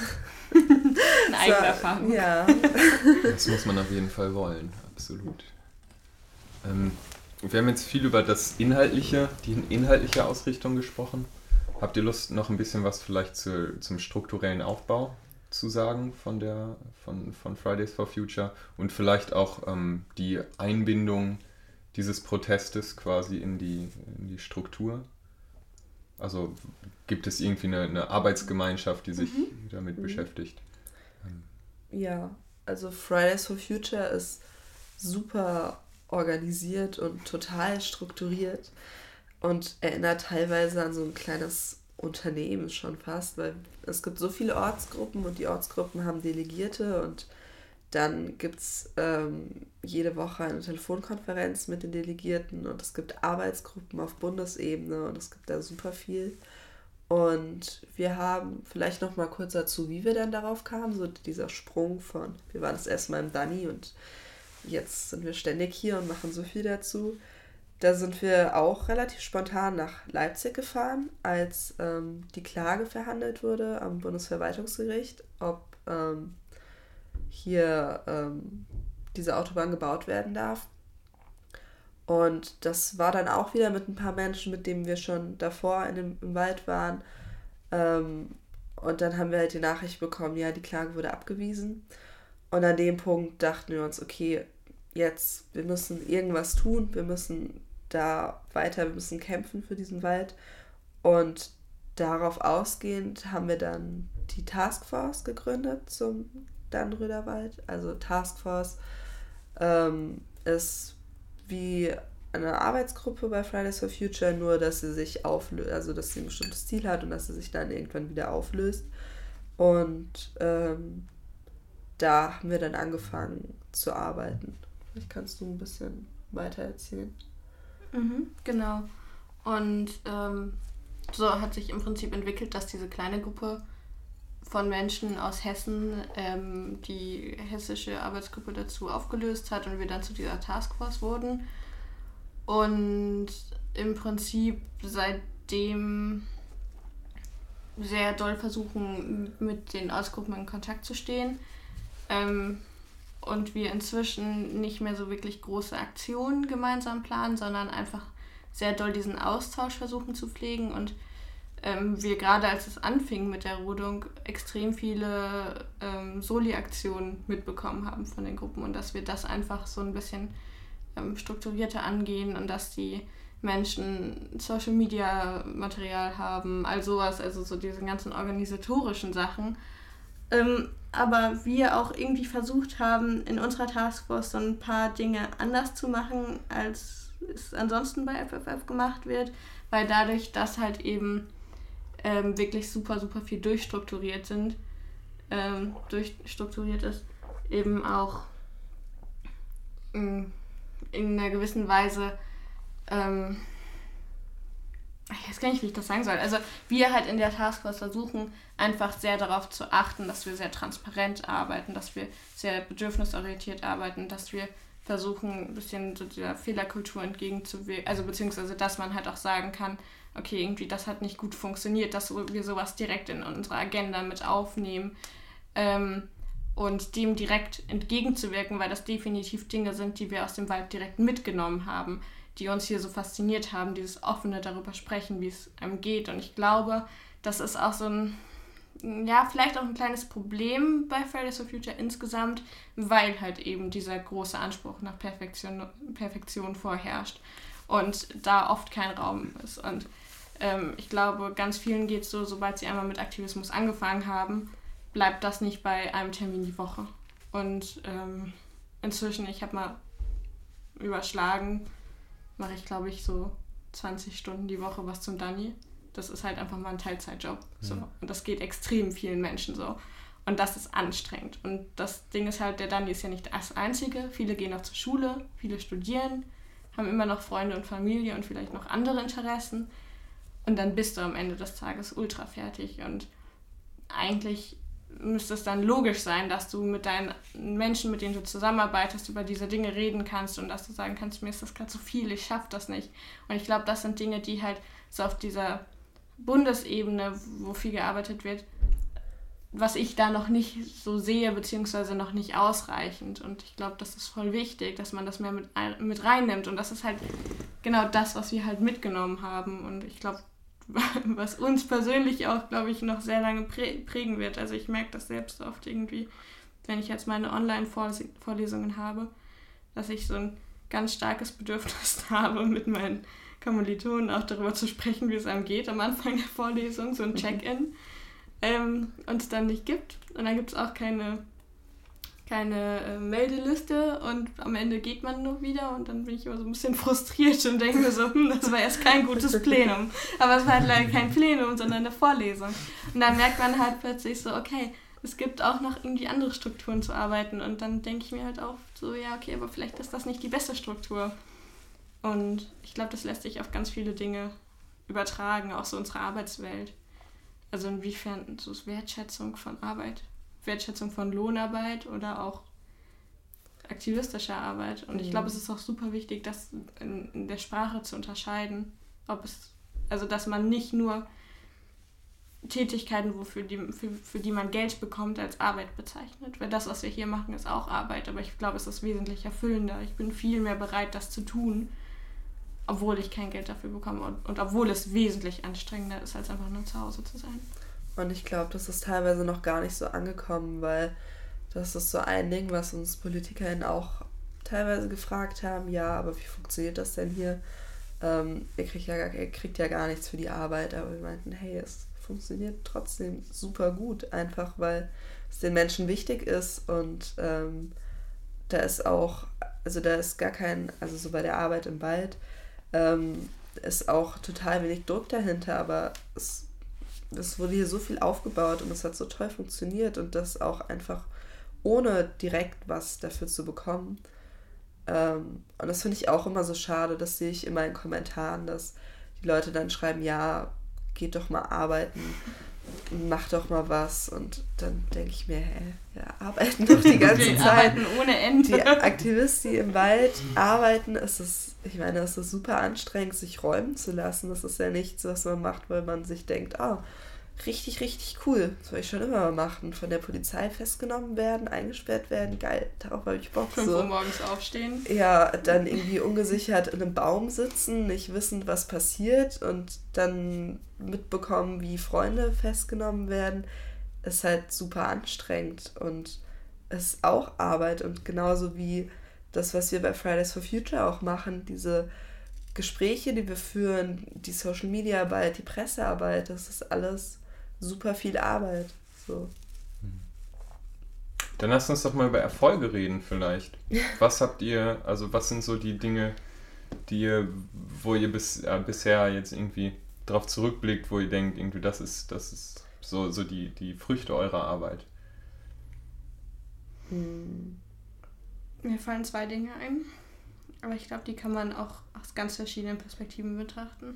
eine eigene Erfahrung. Ja. Das muss man auf jeden Fall wollen, absolut. Ähm, wir haben jetzt viel über das Inhaltliche, die inhaltliche Ausrichtung gesprochen. Habt ihr Lust, noch ein bisschen was vielleicht zu, zum strukturellen Aufbau zu sagen von, der, von, von Fridays for Future und vielleicht auch ähm, die Einbindung dieses Protestes quasi in die, in die Struktur? Also gibt es irgendwie eine, eine Arbeitsgemeinschaft, die sich mhm. damit mhm. beschäftigt? Ja, also Fridays for Future ist super organisiert und total strukturiert und erinnert teilweise an so ein kleines Unternehmen schon fast, weil es gibt so viele Ortsgruppen und die Ortsgruppen haben Delegierte und dann gibt es ähm, jede Woche eine Telefonkonferenz mit den Delegierten und es gibt Arbeitsgruppen auf Bundesebene und es gibt da super viel. Und wir haben vielleicht noch mal kurz dazu, wie wir dann darauf kamen, so dieser Sprung von, wir waren das erste Mal im Dani und jetzt sind wir ständig hier und machen so viel dazu. Da sind wir auch relativ spontan nach Leipzig gefahren, als ähm, die Klage verhandelt wurde am Bundesverwaltungsgericht, ob ähm, hier ähm, diese Autobahn gebaut werden darf. Und das war dann auch wieder mit ein paar Menschen, mit denen wir schon davor in dem, im Wald waren. Ähm, und dann haben wir halt die Nachricht bekommen, ja, die Klage wurde abgewiesen. Und an dem Punkt dachten wir uns, okay, jetzt, wir müssen irgendwas tun, wir müssen da weiter, wir müssen kämpfen für diesen Wald. Und darauf ausgehend haben wir dann die Taskforce gegründet zum Dannröder Wald. Also Taskforce ähm, ist wie eine Arbeitsgruppe bei Fridays for Future, nur dass sie sich auflöst, also dass sie ein bestimmtes Ziel hat und dass sie sich dann irgendwann wieder auflöst. Und ähm, da haben wir dann angefangen zu arbeiten. Vielleicht kannst du ein bisschen weiter erzählen. Mhm, genau. Und ähm, so hat sich im Prinzip entwickelt, dass diese kleine Gruppe von Menschen aus Hessen ähm, die hessische Arbeitsgruppe dazu aufgelöst hat und wir dann zu dieser Taskforce wurden. Und im Prinzip seitdem sehr doll versuchen, mit den Ortsgruppen in Kontakt zu stehen. Ähm, und wir inzwischen nicht mehr so wirklich große Aktionen gemeinsam planen, sondern einfach sehr doll diesen Austausch versuchen zu pflegen und ähm, wir gerade als es anfing mit der Rodung extrem viele ähm, Soli-Aktionen mitbekommen haben von den Gruppen und dass wir das einfach so ein bisschen ähm, strukturierter angehen und dass die Menschen Social-Media-Material haben, all sowas, also so diese ganzen organisatorischen Sachen. Ähm, aber wir auch irgendwie versucht haben, in unserer Taskforce so ein paar Dinge anders zu machen, als es ansonsten bei F F F gemacht wird, weil dadurch, dass halt eben ähm, wirklich super, super viel durchstrukturiert sind, ähm, durchstrukturiert ist, eben auch in, in einer gewissen Weise ähm, ich weiß gar nicht, wie ich das sagen soll. Also wir halt in der Taskforce versuchen, einfach sehr darauf zu achten, dass wir sehr transparent arbeiten, dass wir sehr bedürfnisorientiert arbeiten, dass wir versuchen, ein bisschen so dieser Fehlerkultur entgegenzuwirken, also beziehungsweise, dass man halt auch sagen kann, okay, irgendwie das hat nicht gut funktioniert, dass wir sowas direkt in unsere Agenda mit aufnehmen ähm, und dem direkt entgegenzuwirken, weil das definitiv Dinge sind, die wir aus dem Wald direkt mitgenommen haben, die uns hier so fasziniert haben, dieses offene darüber sprechen, wie es einem geht. Und ich glaube, das ist auch so ein, ja, vielleicht auch ein kleines Problem bei Fridays for Future insgesamt, weil halt eben dieser große Anspruch nach Perfektion, Perfektion vorherrscht und da oft kein Raum ist. Und ähm, ich glaube, ganz vielen geht es so, sobald sie einmal mit Aktivismus angefangen haben, bleibt das nicht bei einem Termin die Woche. Und ähm, inzwischen, ich habe mal überschlagen, mache ich, glaube ich, so zwanzig Stunden die Woche was zum Dani. Das ist halt einfach mal ein Teilzeitjob. So. Ja. Und das geht extrem vielen Menschen so. Und das ist anstrengend. Und das Ding ist halt, der Dani ist ja nicht das Einzige. Viele gehen noch zur Schule, viele studieren, haben immer noch Freunde und Familie und vielleicht noch andere Interessen. Und dann bist du am Ende des Tages ultra fertig. Und eigentlich müsste es dann logisch sein, dass du mit deinen Menschen, mit denen du zusammenarbeitest, über diese Dinge reden kannst und dass du sagen kannst, mir ist das gerade zu viel, ich schaffe das nicht. Und ich glaube, das sind Dinge, die halt so auf dieser Bundesebene, wo viel gearbeitet wird, was ich da noch nicht so sehe, beziehungsweise noch nicht ausreichend. Und ich glaube, das ist voll wichtig, dass man das mehr mit, mit reinnimmt. Und das ist halt genau das, was wir halt mitgenommen haben. Und ich glaube, was uns persönlich auch, glaube ich, noch sehr lange prä- prägen wird. Also ich merke das selbst oft irgendwie, wenn ich jetzt meine Online-Vorlesungen habe, dass ich so ein ganz starkes Bedürfnis habe, mit meinen Kommilitonen auch darüber zu sprechen, wie es einem geht am Anfang der Vorlesung, so ein Check-in, ähm, und es dann nicht gibt. Und dann gibt es auch keine, keine äh, Meldeliste und am Ende geht man nur wieder und dann bin ich immer so ein bisschen frustriert und denke mir so, hm, das war erst kein gutes Plenum. Aber es war halt leider kein Plenum, sondern eine Vorlesung. Und dann merkt man halt plötzlich so, okay, es gibt auch noch irgendwie andere Strukturen zu arbeiten und dann denke ich mir halt auch so, ja, okay, aber vielleicht ist das nicht die beste Struktur. Und ich glaube, das lässt sich auf ganz viele Dinge übertragen, auch so unsere Arbeitswelt. Also inwiefern so Wertschätzung von Arbeit, Wertschätzung von Lohnarbeit oder auch aktivistischer Arbeit. Und ich Mhm. glaube, es ist auch super wichtig, das in, in der Sprache zu unterscheiden. Ob es, also dass man nicht nur Tätigkeiten, wofür die, für, für die man Geld bekommt, als Arbeit bezeichnet. Weil das, was wir hier machen, ist auch Arbeit. Aber ich glaube, es ist wesentlich erfüllender. Ich bin viel mehr bereit, das zu tun, obwohl ich kein Geld dafür bekomme. Und, und obwohl es wesentlich anstrengender ist, als einfach nur zu Hause zu sein. Und ich glaube, das ist teilweise noch gar nicht so angekommen, weil das ist so ein Ding, was uns PolitikerInnen auch teilweise gefragt haben, ja, aber wie funktioniert das denn hier? Ähm, ihr, kriegt ja gar, ihr kriegt ja gar nichts für die Arbeit, aber wir meinten, hey, es funktioniert trotzdem super gut, einfach weil es den Menschen wichtig ist und ähm, da ist auch, also da ist gar kein, also so bei der Arbeit im Wald, ähm, ist auch total wenig Druck dahinter, aber es, es wurde hier so viel aufgebaut und es hat so toll funktioniert und das auch einfach ohne direkt was dafür zu bekommen. Ähm, und das finde ich auch immer so schade, das sehe ich immer in Kommentaren, dass die Leute dann schreiben, ja, geht doch mal arbeiten, mach doch mal was. Und dann denke ich mir, hä, wir arbeiten doch die ganze wir Zeit. arbeiten ohne Ende. Die Aktivisten, die im Wald arbeiten, ist es, ich meine, es ist super anstrengend, sich räumen zu lassen. Das ist ja nichts, was man macht, weil man sich denkt, ah, richtig, richtig cool. Das wollte ich schon immer mal machen. Von der Polizei festgenommen werden, eingesperrt werden, geil, darauf habe ich Bock. fünf so. Uhr morgens aufstehen. Ja, dann irgendwie ungesichert in einem Baum sitzen, nicht wissend, was passiert und dann mitbekommen, wie Freunde festgenommen werden, ist halt super anstrengend und ist auch Arbeit und genauso wie das, was wir bei Fridays for Future auch machen, diese Gespräche, die wir führen, die Social-Media-Arbeit, die Pressearbeit, das ist alles super viel Arbeit. So. Dann lasst uns doch mal über Erfolge reden vielleicht. Was habt ihr, also was sind so die Dinge, die ihr, wo ihr bis, äh, bisher jetzt irgendwie drauf zurückblickt, wo ihr denkt, irgendwie das ist, das ist so, so die, die Früchte eurer Arbeit? Hm. Mir fallen zwei Dinge ein, aber ich glaube, die kann man auch aus ganz verschiedenen Perspektiven betrachten.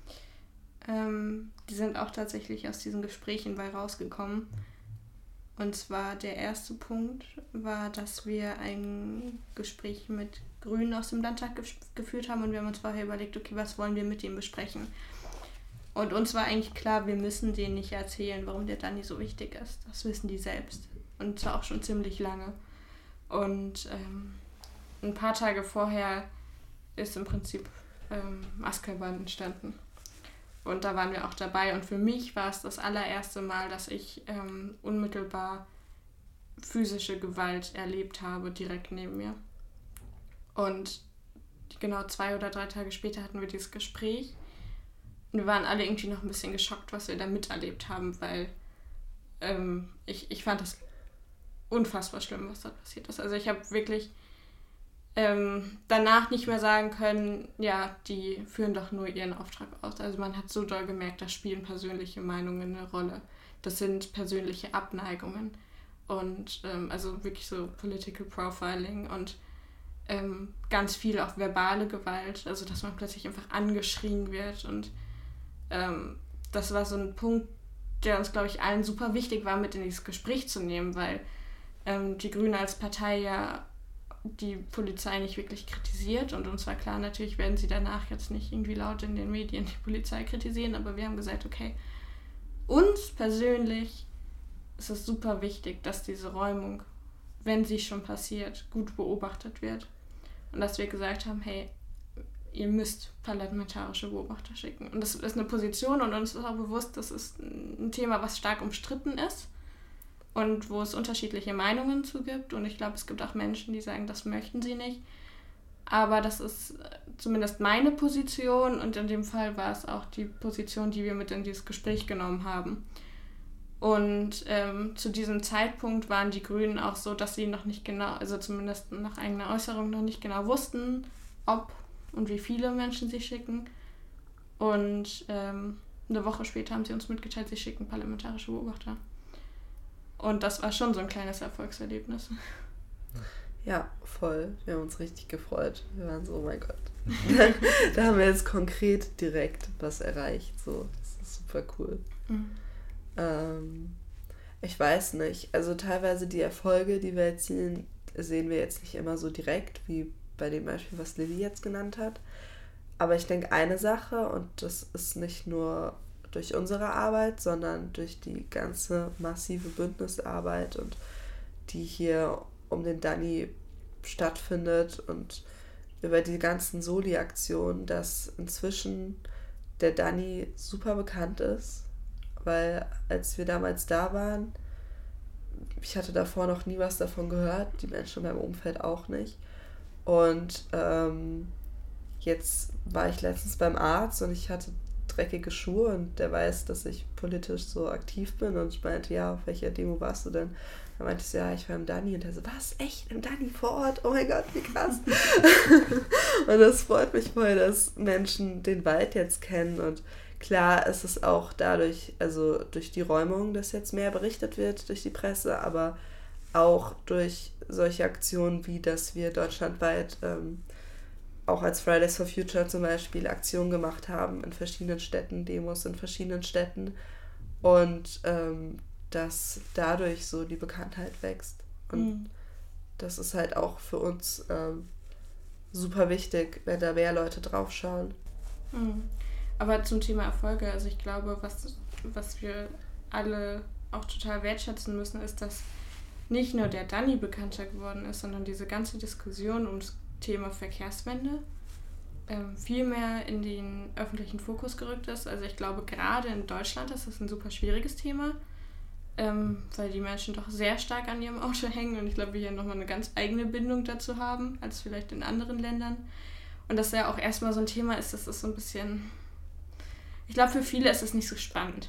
Ähm, die sind auch tatsächlich aus diesen Gesprächen bei rausgekommen. Und zwar der erste Punkt war, dass wir ein Gespräch mit Grünen aus dem Landtag gef- geführt haben und wir haben uns vorher überlegt, okay, was wollen wir mit denen besprechen? Und uns war eigentlich klar, wir müssen denen nicht erzählen, warum der Dani so wichtig ist. Das wissen die selbst. Und zwar auch schon ziemlich lange. Und ähm, ein paar Tage vorher ist im Prinzip ähm, Azkaban entstanden. Und da waren wir auch dabei. Und für mich war es das allererste Mal, dass ich ähm, unmittelbar physische Gewalt erlebt habe, direkt neben mir. Und genau zwei oder drei Tage später hatten wir dieses Gespräch. Und wir waren alle irgendwie noch ein bisschen geschockt, was wir da miterlebt haben, weil ähm, ich, ich fand das unfassbar schlimm, was da passiert ist. Also ich habe wirklich ähm, danach nicht mehr sagen können, ja, die führen doch nur ihren Auftrag aus. Also man hat so doll gemerkt, da spielen persönliche Meinungen eine Rolle. Das sind persönliche Abneigungen. Und ähm, also wirklich so Political Profiling und ähm, ganz viel auch verbale Gewalt. Also dass man plötzlich einfach angeschrien wird. Und ähm, das war so ein Punkt, der uns, glaube ich, allen super wichtig war, mit in dieses Gespräch zu nehmen, weil ähm, die Grünen als Partei ja die Polizei nicht wirklich kritisiert und uns war klar, natürlich werden sie danach jetzt nicht irgendwie laut in den Medien die Polizei kritisieren, aber wir haben gesagt, okay, uns persönlich ist es super wichtig, dass diese Räumung, wenn sie schon passiert, gut beobachtet wird und dass wir gesagt haben, hey, ihr müsst parlamentarische Beobachter schicken. Und das ist eine Position und uns ist auch bewusst, das ist ein Thema, was stark umstritten ist und wo es unterschiedliche Meinungen zu gibt. Und ich glaube, es gibt auch Menschen, die sagen, das möchten sie nicht. Aber das ist zumindest meine Position und in dem Fall war es auch die Position, die wir mit in dieses Gespräch genommen haben. Und ähm, zu diesem Zeitpunkt waren die Grünen auch so, dass sie noch nicht genau, also zumindest nach eigener Äußerung noch nicht genau wussten, ob und wie viele Menschen sie schicken. Und ähm, eine Woche später haben sie uns mitgeteilt, sie schicken parlamentarische Beobachter. Und das war schon so ein kleines Erfolgserlebnis. Ja, voll. Wir haben uns richtig gefreut. Wir waren so, oh mein Gott. Da haben wir jetzt konkret direkt was erreicht. So, das ist super cool. Mhm. Ähm, ich weiß nicht. Also teilweise die Erfolge, die wir erzielen, sehen wir jetzt nicht immer so direkt, wie bei dem Beispiel, was Lilly jetzt genannt hat. Aber ich denke, eine Sache, und das ist nicht nur durch unsere Arbeit, sondern durch die ganze massive Bündnisarbeit und die hier um den Dani stattfindet und über die ganzen Soli-Aktionen, dass inzwischen der Dani super bekannt ist, weil als wir damals da waren, ich hatte davor noch nie was davon gehört, die Menschen in meinem Umfeld auch nicht. Und ähm, jetzt war ich letztens beim Arzt und ich hatte dreckige Schuhe und der weiß, dass ich politisch so aktiv bin und ich meinte, ja, auf welcher Demo warst du denn? Da meinte ich so, ja, ich war im Dani und er so, was, echt, im Dani vor Ort? Oh mein Gott, wie krass. Und das freut mich voll, dass Menschen den Wald jetzt kennen und klar ist es auch dadurch, also durch die Räumung, dass jetzt mehr berichtet wird durch die Presse, aber auch durch solche Aktionen wie, dass wir deutschlandweit ähm, auch als Fridays for Future zum Beispiel Aktionen gemacht haben in verschiedenen Städten, Demos in verschiedenen Städten und ähm, dass dadurch so die Bekanntheit wächst. Und mhm. das ist halt auch für uns ähm, super wichtig, wenn da mehr Leute drauf schauen. Mhm. Aber zum Thema Erfolge, also ich glaube, was, was wir alle auch total wertschätzen müssen, ist, dass nicht nur der Dani bekannter geworden ist, sondern diese ganze Diskussion ums Thema Verkehrswende ähm, viel mehr in den öffentlichen Fokus gerückt ist. Also ich glaube, gerade in Deutschland ist das ein super schwieriges Thema, ähm, weil die Menschen doch sehr stark an ihrem Auto hängen und ich glaube, wir hier nochmal eine ganz eigene Bindung dazu haben, als vielleicht in anderen Ländern. Und dass ja auch erstmal so ein Thema ist, das ist so ein bisschen, ich glaube, für viele ist es nicht so spannend.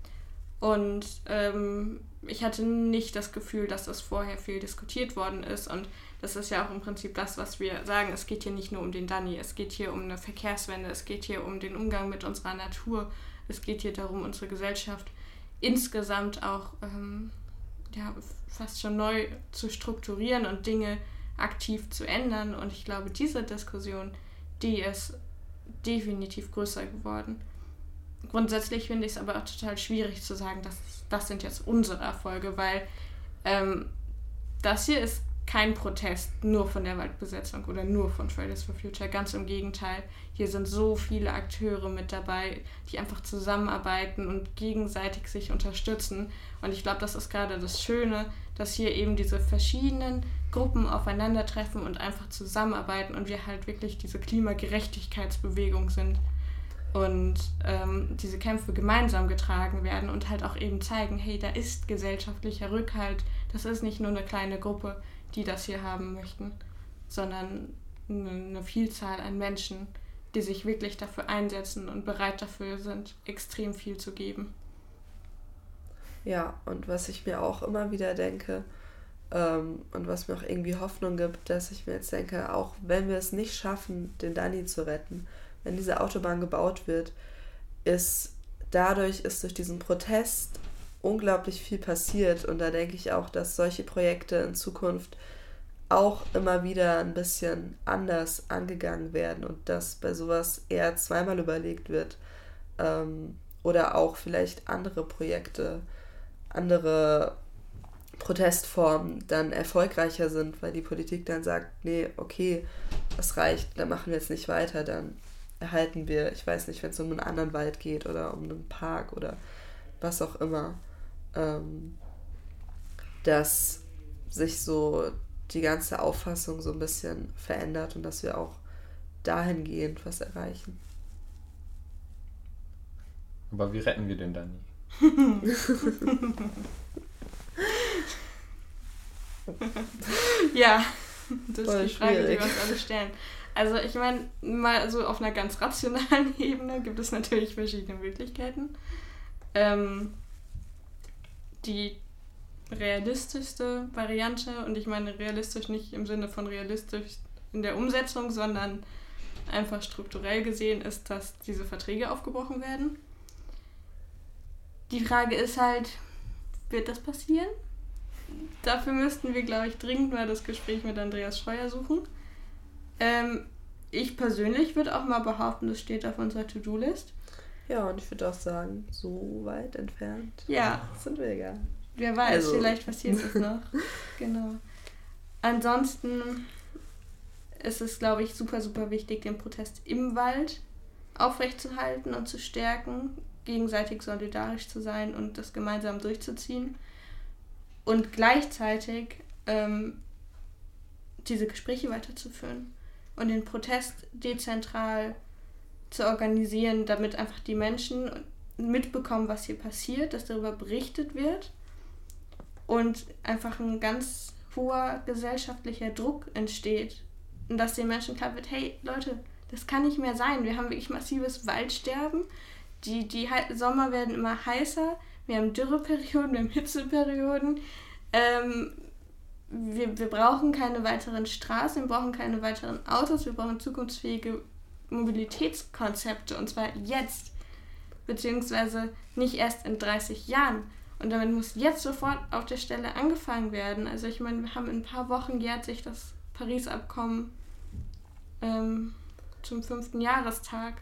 Und ähm, ich hatte nicht das Gefühl, dass das vorher viel diskutiert worden ist. Und das ist ja auch im Prinzip das, was wir sagen. Es geht hier nicht nur um den Dani, es geht hier um eine Verkehrswende, es geht hier um den Umgang mit unserer Natur. Es geht hier darum, unsere Gesellschaft insgesamt auch ähm, ja, fast schon neu zu strukturieren und Dinge aktiv zu ändern. Und ich glaube, diese Diskussion, die ist definitiv größer geworden. Grundsätzlich finde ich es aber auch total schwierig zu sagen, dass das sind jetzt unsere Erfolge, weil ähm, das hier ist kein Protest nur von der Waldbesetzung oder nur von Fridays for Future. Ganz im Gegenteil, hier sind so viele Akteure mit dabei, die einfach zusammenarbeiten und gegenseitig sich unterstützen. Und ich glaube, das ist gerade das Schöne, dass hier eben diese verschiedenen Gruppen aufeinandertreffen und einfach zusammenarbeiten und wir halt wirklich diese Klimagerechtigkeitsbewegung sind. Und ähm, diese Kämpfe gemeinsam getragen werden und halt auch eben zeigen, hey, da ist gesellschaftlicher Rückhalt. Das ist nicht nur eine kleine Gruppe, die das hier haben möchten, sondern eine Vielzahl an Menschen, die sich wirklich dafür einsetzen und bereit dafür sind, extrem viel zu geben. Ja, und was ich mir auch immer wieder denke ähm, und was mir auch irgendwie Hoffnung gibt, dass ich mir jetzt denke, auch wenn wir es nicht schaffen, den Dani zu retten, wenn diese Autobahn gebaut wird, ist dadurch ist durch diesen Protest unglaublich viel passiert und da denke ich auch, dass solche Projekte in Zukunft auch immer wieder ein bisschen anders angegangen werden und dass bei sowas eher zweimal überlegt wird ähm, oder auch vielleicht andere Projekte, andere Protestformen dann erfolgreicher sind, weil die Politik dann sagt, nee, okay, das reicht, dann machen wir jetzt nicht weiter, dann erhalten wir, ich weiß nicht, wenn es um einen anderen Wald geht oder um einen Park oder was auch immer, ähm, dass sich so die ganze Auffassung so ein bisschen verändert und dass wir auch dahingehend was erreichen. Aber wie retten wir den Dani? Ja, das Voll ist die Frage, schwierig. Die wir uns alle stellen. Also ich meine, mal so auf einer ganz rationalen Ebene gibt es natürlich verschiedene Möglichkeiten. Ähm, die realistischste Variante, und ich meine realistisch nicht im Sinne von realistisch in der Umsetzung, sondern einfach strukturell gesehen, ist, dass diese Verträge aufgebrochen werden. Die Frage ist halt, wird das passieren? Dafür müssten wir, glaube ich, dringend mal das Gespräch mit Andreas Scheuer suchen. Ähm, ich persönlich würde auch mal behaupten, das steht auf unserer To-Do-List. Ja, und ich würde auch sagen, so weit entfernt ja. sind wir gar nicht. Wer weiß, also. vielleicht passiert es noch. Genau. Ansonsten ist es, glaube ich, super, super wichtig, den Protest im Wald aufrechtzuerhalten und zu stärken, gegenseitig solidarisch zu sein und das gemeinsam durchzuziehen. Und gleichzeitig ähm, diese Gespräche weiterzuführen und den Protest dezentral zu organisieren, damit einfach die Menschen mitbekommen, was hier passiert, dass darüber berichtet wird und einfach ein ganz hoher gesellschaftlicher Druck entsteht und dass den Menschen klar wird, hey Leute, das kann nicht mehr sein, wir haben wirklich massives Waldsterben, die, die Sommer werden immer heißer, wir haben Dürreperioden, wir haben Hitzeperioden, ähm, wir, wir brauchen keine weiteren Straßen, wir brauchen keine weiteren Autos, wir brauchen zukunftsfähige Mobilitätskonzepte, und zwar jetzt, beziehungsweise nicht erst in dreißig Jahren. Und damit muss jetzt sofort auf der Stelle angefangen werden. Also ich meine, wir haben in ein paar Wochen jährt sich das Paris-Abkommen ähm, zum fünften Jahrestag.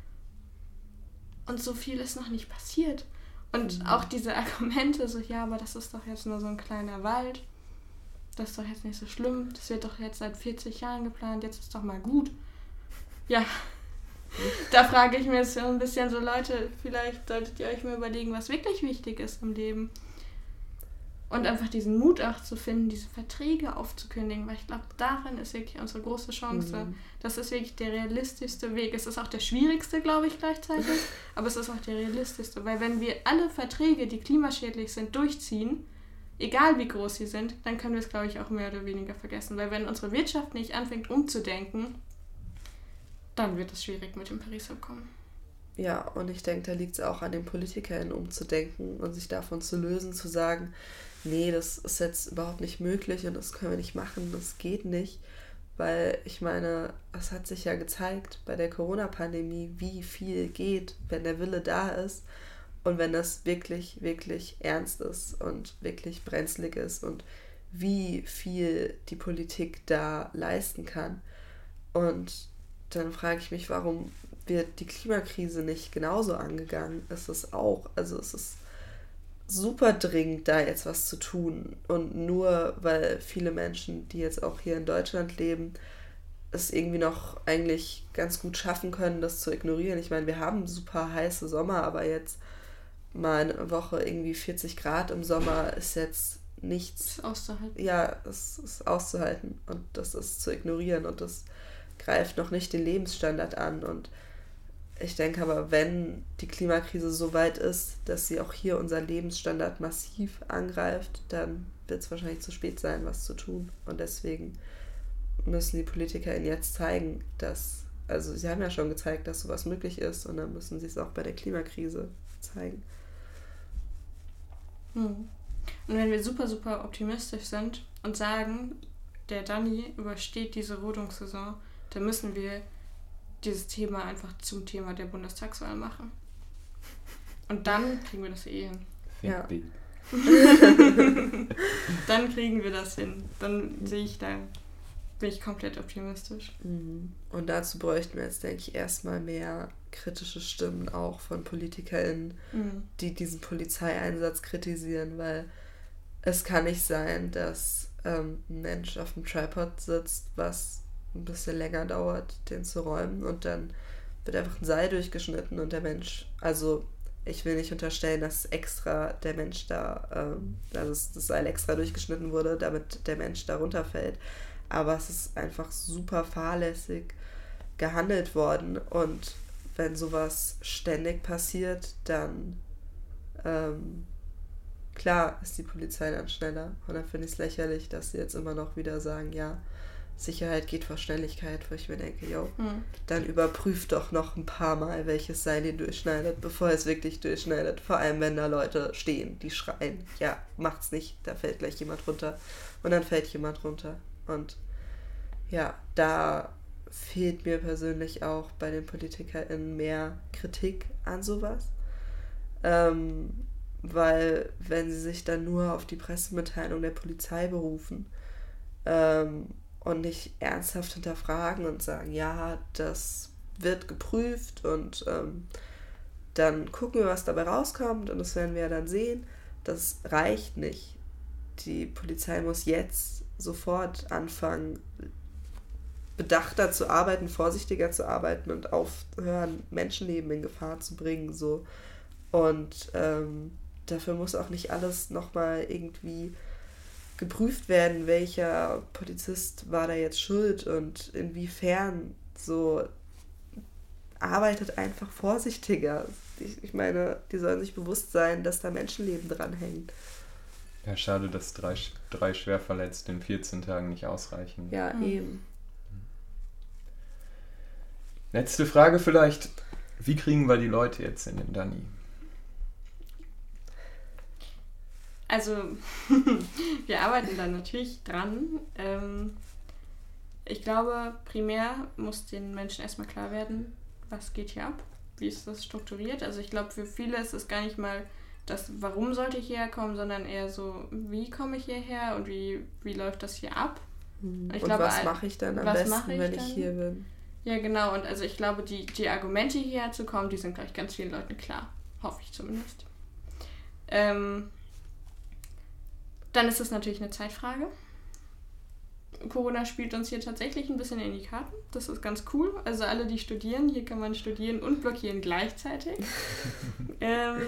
Und so viel ist noch nicht passiert. Und mhm. auch diese Argumente, so ja, aber das ist doch jetzt nur so ein kleiner Wald, das ist doch jetzt nicht so schlimm, das wird doch jetzt seit vierzig Jahren geplant, jetzt ist doch mal gut. Ja, da frage ich mir so ein bisschen so, Leute, vielleicht solltet ihr euch mal überlegen, was wirklich wichtig ist im Leben. Und einfach diesen Mut auch zu finden, diese Verträge aufzukündigen, weil ich glaube, darin ist wirklich unsere große Chance. Mhm. Das ist wirklich der realistischste Weg. Es ist auch der schwierigste, glaube ich, gleichzeitig, aber es ist auch der realistischste, weil wenn wir alle Verträge, die klimaschädlich sind, durchziehen, egal wie groß sie sind, dann können wir es, glaube ich, auch mehr oder weniger vergessen. Weil wenn unsere Wirtschaft nicht anfängt umzudenken, dann wird es schwierig mit dem Paris-Abkommen. Ja, und ich denke, da liegt es auch an den PolitikerInnen umzudenken und sich davon zu lösen, zu sagen, nee, das ist jetzt überhaupt nicht möglich und das können wir nicht machen, das geht nicht. Weil ich meine, es hat sich ja gezeigt bei der Corona-Pandemie, wie viel geht, wenn der Wille da ist und wenn das wirklich, wirklich ernst ist und wirklich brenzlig ist und wie viel die Politik da leisten kann. Und dann frage ich mich, warum wird die Klimakrise nicht genauso angegangen? Es ist auch, also es ist super dringend, da jetzt was zu tun. Und nur weil viele Menschen, die jetzt auch hier in Deutschland leben, es irgendwie noch eigentlich ganz gut schaffen können, das zu ignorieren. Ich meine, wir haben super heiße Sommer, aber jetzt mal eine Woche irgendwie vierzig Grad im Sommer ist jetzt nichts. Das ist auszuhalten. Ja, es ist auszuhalten und das ist zu ignorieren und das greift noch nicht den Lebensstandard an. Und ich denke aber, wenn die Klimakrise so weit ist, dass sie auch hier unseren Lebensstandard massiv angreift, dann wird es wahrscheinlich zu spät sein, was zu tun. Und deswegen müssen die PolitikerInnen jetzt zeigen, dass, also sie haben ja schon gezeigt, dass sowas möglich ist und dann müssen sie es auch bei der Klimakrise zeigen. Hm. Und wenn wir super, super optimistisch sind und sagen, der Dani übersteht diese Rodungssaison, dann müssen wir dieses Thema einfach zum Thema der Bundestagswahl machen. Und dann kriegen wir das eh hin. Ja. Dann kriegen wir das hin. Dann sehe ich da, bin ich komplett optimistisch. Und dazu bräuchten wir jetzt, denke ich, erstmal mehr kritische Stimmen auch von PolitikerInnen, mhm. die diesen Polizeieinsatz kritisieren, weil es kann nicht sein, dass ähm, ein Mensch auf dem Tripod sitzt, was ein bisschen länger dauert, den zu räumen und dann wird einfach ein Seil durchgeschnitten und der Mensch, also ich will nicht unterstellen, dass extra der Mensch da, ähm, dass das Seil extra durchgeschnitten wurde, damit der Mensch da runterfällt, aber es ist einfach super fahrlässig gehandelt worden und wenn sowas ständig passiert, dann ähm, klar ist die Polizei dann schneller und dann finde ich es lächerlich, dass sie jetzt immer noch wieder sagen, ja, Sicherheit geht vor Schnelligkeit, wo ich mir denke, yo, Hm. dann überprüft doch noch ein paar Mal, welches Seil ihr durchschneidet, bevor ihr es wirklich durchschneidet. Vor allem, wenn da Leute stehen, die schreien, ja, macht's nicht, da fällt gleich jemand runter. Und dann fällt jemand runter. Und ja, da fehlt mir persönlich auch bei den PolitikerInnen mehr Kritik an sowas. Ähm, weil wenn sie sich dann nur auf die Pressemitteilung der Polizei berufen ähm, und nicht ernsthaft hinterfragen und sagen, ja, das wird geprüft und ähm, dann gucken wir, was dabei rauskommt und das werden wir ja dann sehen, das reicht nicht. Die Polizei muss jetzt sofort anfangen, bedachter zu arbeiten, vorsichtiger zu arbeiten und aufhören, Menschenleben in Gefahr zu bringen. So. Und ähm, dafür muss auch nicht alles nochmal irgendwie geprüft werden, welcher Polizist war da jetzt schuld und inwiefern. So, arbeitet einfach vorsichtiger. Ich, ich meine, die sollen sich bewusst sein, dass da Menschenleben dranhängen. Ja, schade, dass drei, drei Schwerverletzte in vierzehn Tagen nicht ausreichen. Ja, Mhm. eben. Letzte Frage vielleicht. Wie kriegen wir die Leute jetzt in den Dani? Also, wir arbeiten da natürlich dran. Ähm, ich glaube, primär muss den Menschen erstmal klar werden, was geht hier ab, wie ist das strukturiert. Also ich glaube, für viele ist es gar nicht mal das, warum sollte ich hierher kommen, sondern eher so, wie komme ich hierher und wie, wie läuft das hier ab. Und Ich glaube, was mache ich dann am was besten, mache ich wenn dann? ich hier bin? Ja, genau. Und also ich glaube, die, die Argumente hierher zu kommen, die sind, glaube ich, ganz vielen Leuten klar. Hoffe ich zumindest. Ähm, dann ist es natürlich eine Zeitfrage. Corona spielt uns hier tatsächlich ein bisschen in die Karten. Das ist ganz cool. Also alle, die studieren, hier kann man studieren und blockieren gleichzeitig. ähm,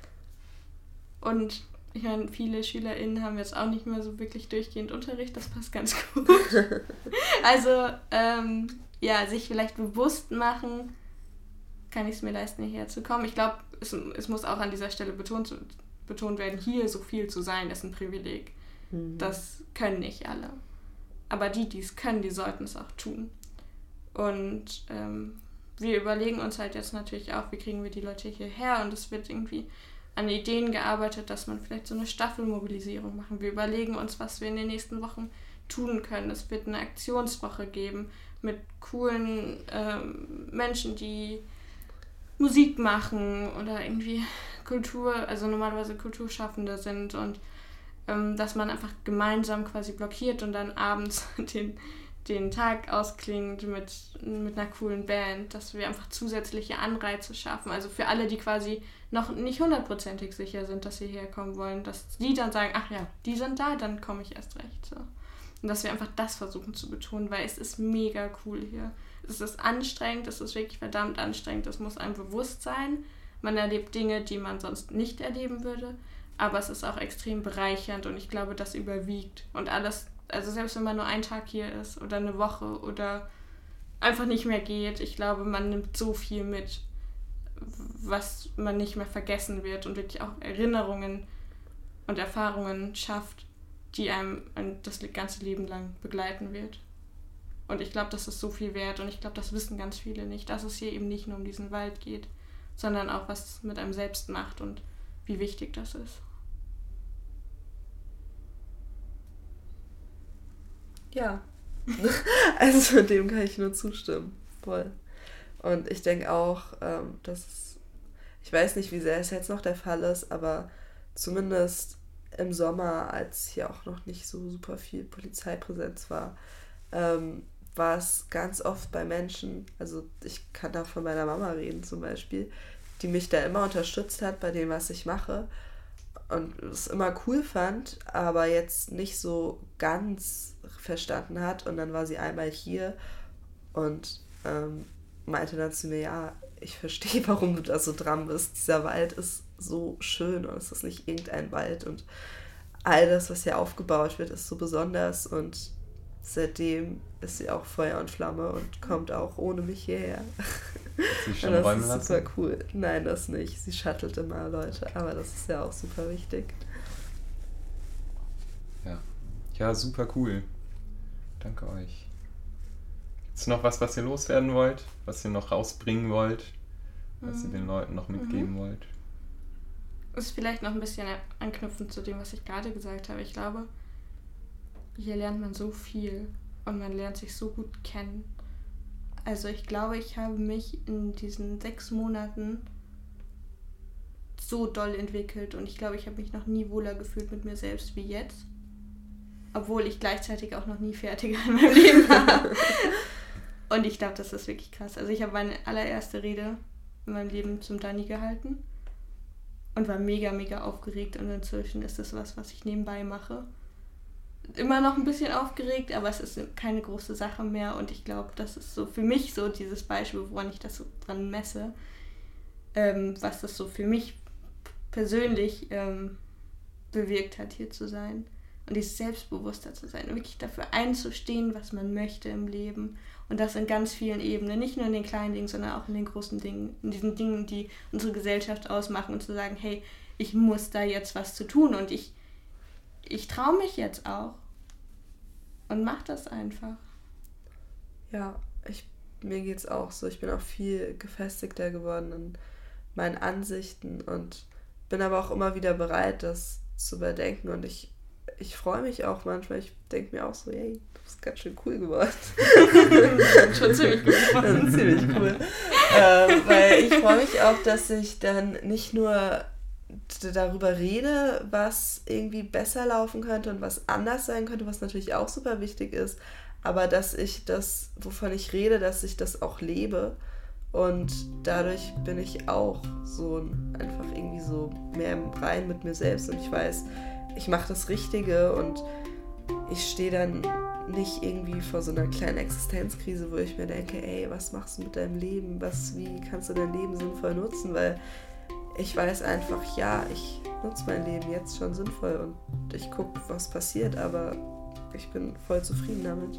und ich meine, viele SchülerInnen haben jetzt auch nicht mehr so wirklich durchgehend Unterricht. Das passt ganz gut. Also, ähm, ja, sich vielleicht bewusst machen, kann ich es mir leisten, hierher zu kommen. Ich glaube, es, es muss auch an dieser Stelle betont, betont werden, hier so viel zu sein, ist ein Privileg. Mhm. Das können nicht alle. Aber die, die es können, die sollten es auch tun. Und ähm, wir überlegen uns halt jetzt natürlich auch, wie kriegen wir die Leute hierher, und es wird irgendwie an Ideen gearbeitet, dass man vielleicht so eine Staffelmobilisierung machen. Wir überlegen uns, was wir in den nächsten Wochen tun können. Es wird eine Aktionswoche geben mit coolen ähm, Menschen, die Musik machen oder irgendwie Kultur, also normalerweise Kulturschaffende sind, und ähm, dass man einfach gemeinsam quasi blockiert und dann abends den, den Tag ausklingt mit, mit einer coolen Band, dass wir einfach zusätzliche Anreize schaffen. Also für alle, die quasi noch nicht hundertprozentig sicher sind, dass sie herkommen wollen, dass die dann sagen, ach ja, die sind da, dann komme ich erst recht. So. Und dass wir einfach das versuchen zu betonen, weil es ist mega cool hier. Es ist anstrengend, es ist wirklich verdammt anstrengend, es muss einem bewusst sein. Man erlebt Dinge, die man sonst nicht erleben würde, aber es ist auch extrem bereichernd, und ich glaube, das überwiegt. Und alles, also selbst wenn man nur einen Tag hier ist oder eine Woche oder einfach nicht mehr geht, ich glaube, man nimmt so viel mit, was man nicht mehr vergessen wird und wirklich auch Erinnerungen und Erfahrungen schafft, die einem das ganze Leben lang begleiten wird. Und ich glaube, das ist so viel wert, und ich glaube, das wissen ganz viele nicht, dass es hier eben nicht nur um diesen Wald geht, sondern auch, was es mit einem selbst macht und wie wichtig das ist. Ja. Also dem kann ich nur zustimmen. Voll. Und ich denke auch, ähm, dass, ich weiß nicht, wie sehr es jetzt noch der Fall ist, aber zumindest im Sommer, als hier auch noch nicht so super viel Polizeipräsenz war, ähm, war es ganz oft bei Menschen, also ich kann da von meiner Mama reden zum Beispiel, die mich da immer unterstützt hat bei dem, was ich mache, und es immer cool fand, aber jetzt nicht so ganz verstanden hat. Und dann war sie einmal hier und ähm, meinte dann zu mir, ja, ich verstehe, warum du da so dran bist. Dieser Wald ist so schön und es ist nicht irgendein Wald, und all das, was hier aufgebaut wird, ist so besonders, und seitdem ist sie auch Feuer und Flamme und kommt auch ohne mich hierher. Hat sie schon das räumen ist lassen? super cool. Nein, das nicht. Sie shuttelt immer Leute, aber das ist ja auch super wichtig. Ja. Ja, super cool. Danke euch. Ist noch was, was ihr loswerden wollt? Was ihr noch rausbringen wollt? Was mhm. ihr den Leuten noch mitgeben mhm. wollt? Ist vielleicht noch ein bisschen anknüpfend zu dem, was ich gerade gesagt habe. Ich glaube, hier lernt man so viel und man lernt sich so gut kennen. Also ich glaube, ich habe mich in diesen sechs Monaten so doll entwickelt und ich glaube, ich habe mich noch nie wohler gefühlt mit mir selbst wie jetzt. Obwohl ich gleichzeitig auch noch nie fertiger in meinem Leben war. Und ich glaube, das ist wirklich krass. Also ich habe meine allererste Rede in meinem Leben zum Dani gehalten und war mega, mega aufgeregt und inzwischen ist das was, was ich nebenbei mache. Immer noch ein bisschen aufgeregt, aber es ist keine große Sache mehr und ich glaube, das ist so für mich so dieses Beispiel, woran ich das so dran messe, ähm, was das so für mich persönlich ähm, bewirkt hat, hier zu sein und dieses selbstbewusster zu sein und wirklich dafür einzustehen, was man möchte im Leben und das in ganz vielen Ebenen, nicht nur in den kleinen Dingen, sondern auch in den großen Dingen, in diesen Dingen, die unsere Gesellschaft ausmachen und zu sagen, hey, ich muss da jetzt was zu tun und ich ich traue mich jetzt auch und mach das einfach. Ja, ich, mir geht's auch so. Ich bin auch viel gefestigter geworden in meinen Ansichten und bin aber auch immer wieder bereit, das zu überdenken und ich, ich freue mich auch manchmal. Ich denke mir auch so, hey, du bist ganz schön cool geworden. Schon ziemlich gut geworden. Ziemlich cool. ähm, weil ich freue mich auch, dass ich dann nicht nur darüber rede, was irgendwie besser laufen könnte und was anders sein könnte, was natürlich auch super wichtig ist, aber dass ich das, wovon ich rede, dass ich das auch lebe und dadurch bin ich auch so einfach irgendwie so mehr im Reinen mit mir selbst und ich weiß, ich mache das Richtige und ich stehe dann nicht irgendwie vor so einer kleinen Existenzkrise, wo ich mir denke, ey, was machst du mit deinem Leben, was, wie kannst du dein Leben sinnvoll nutzen, weil ich weiß einfach, ja, ich nutze mein Leben jetzt schon sinnvoll und ich gucke, was passiert, aber ich bin voll zufrieden damit.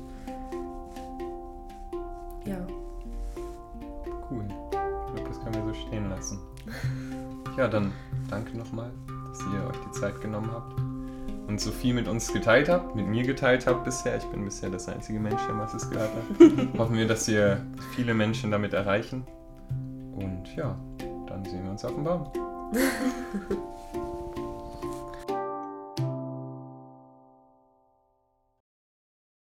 Ja. Cool. Ich glaube, das können wir so stehen lassen. Ja, dann danke nochmal, dass ihr euch die Zeit genommen habt und so viel mit uns geteilt habt, mit mir geteilt habt bisher. Ich bin bisher das einzige Mensch, der was es gehört hat. Hoffen wir, dass wir viele Menschen damit erreichen. Und ja, dann sehen wir uns auf dem Baum.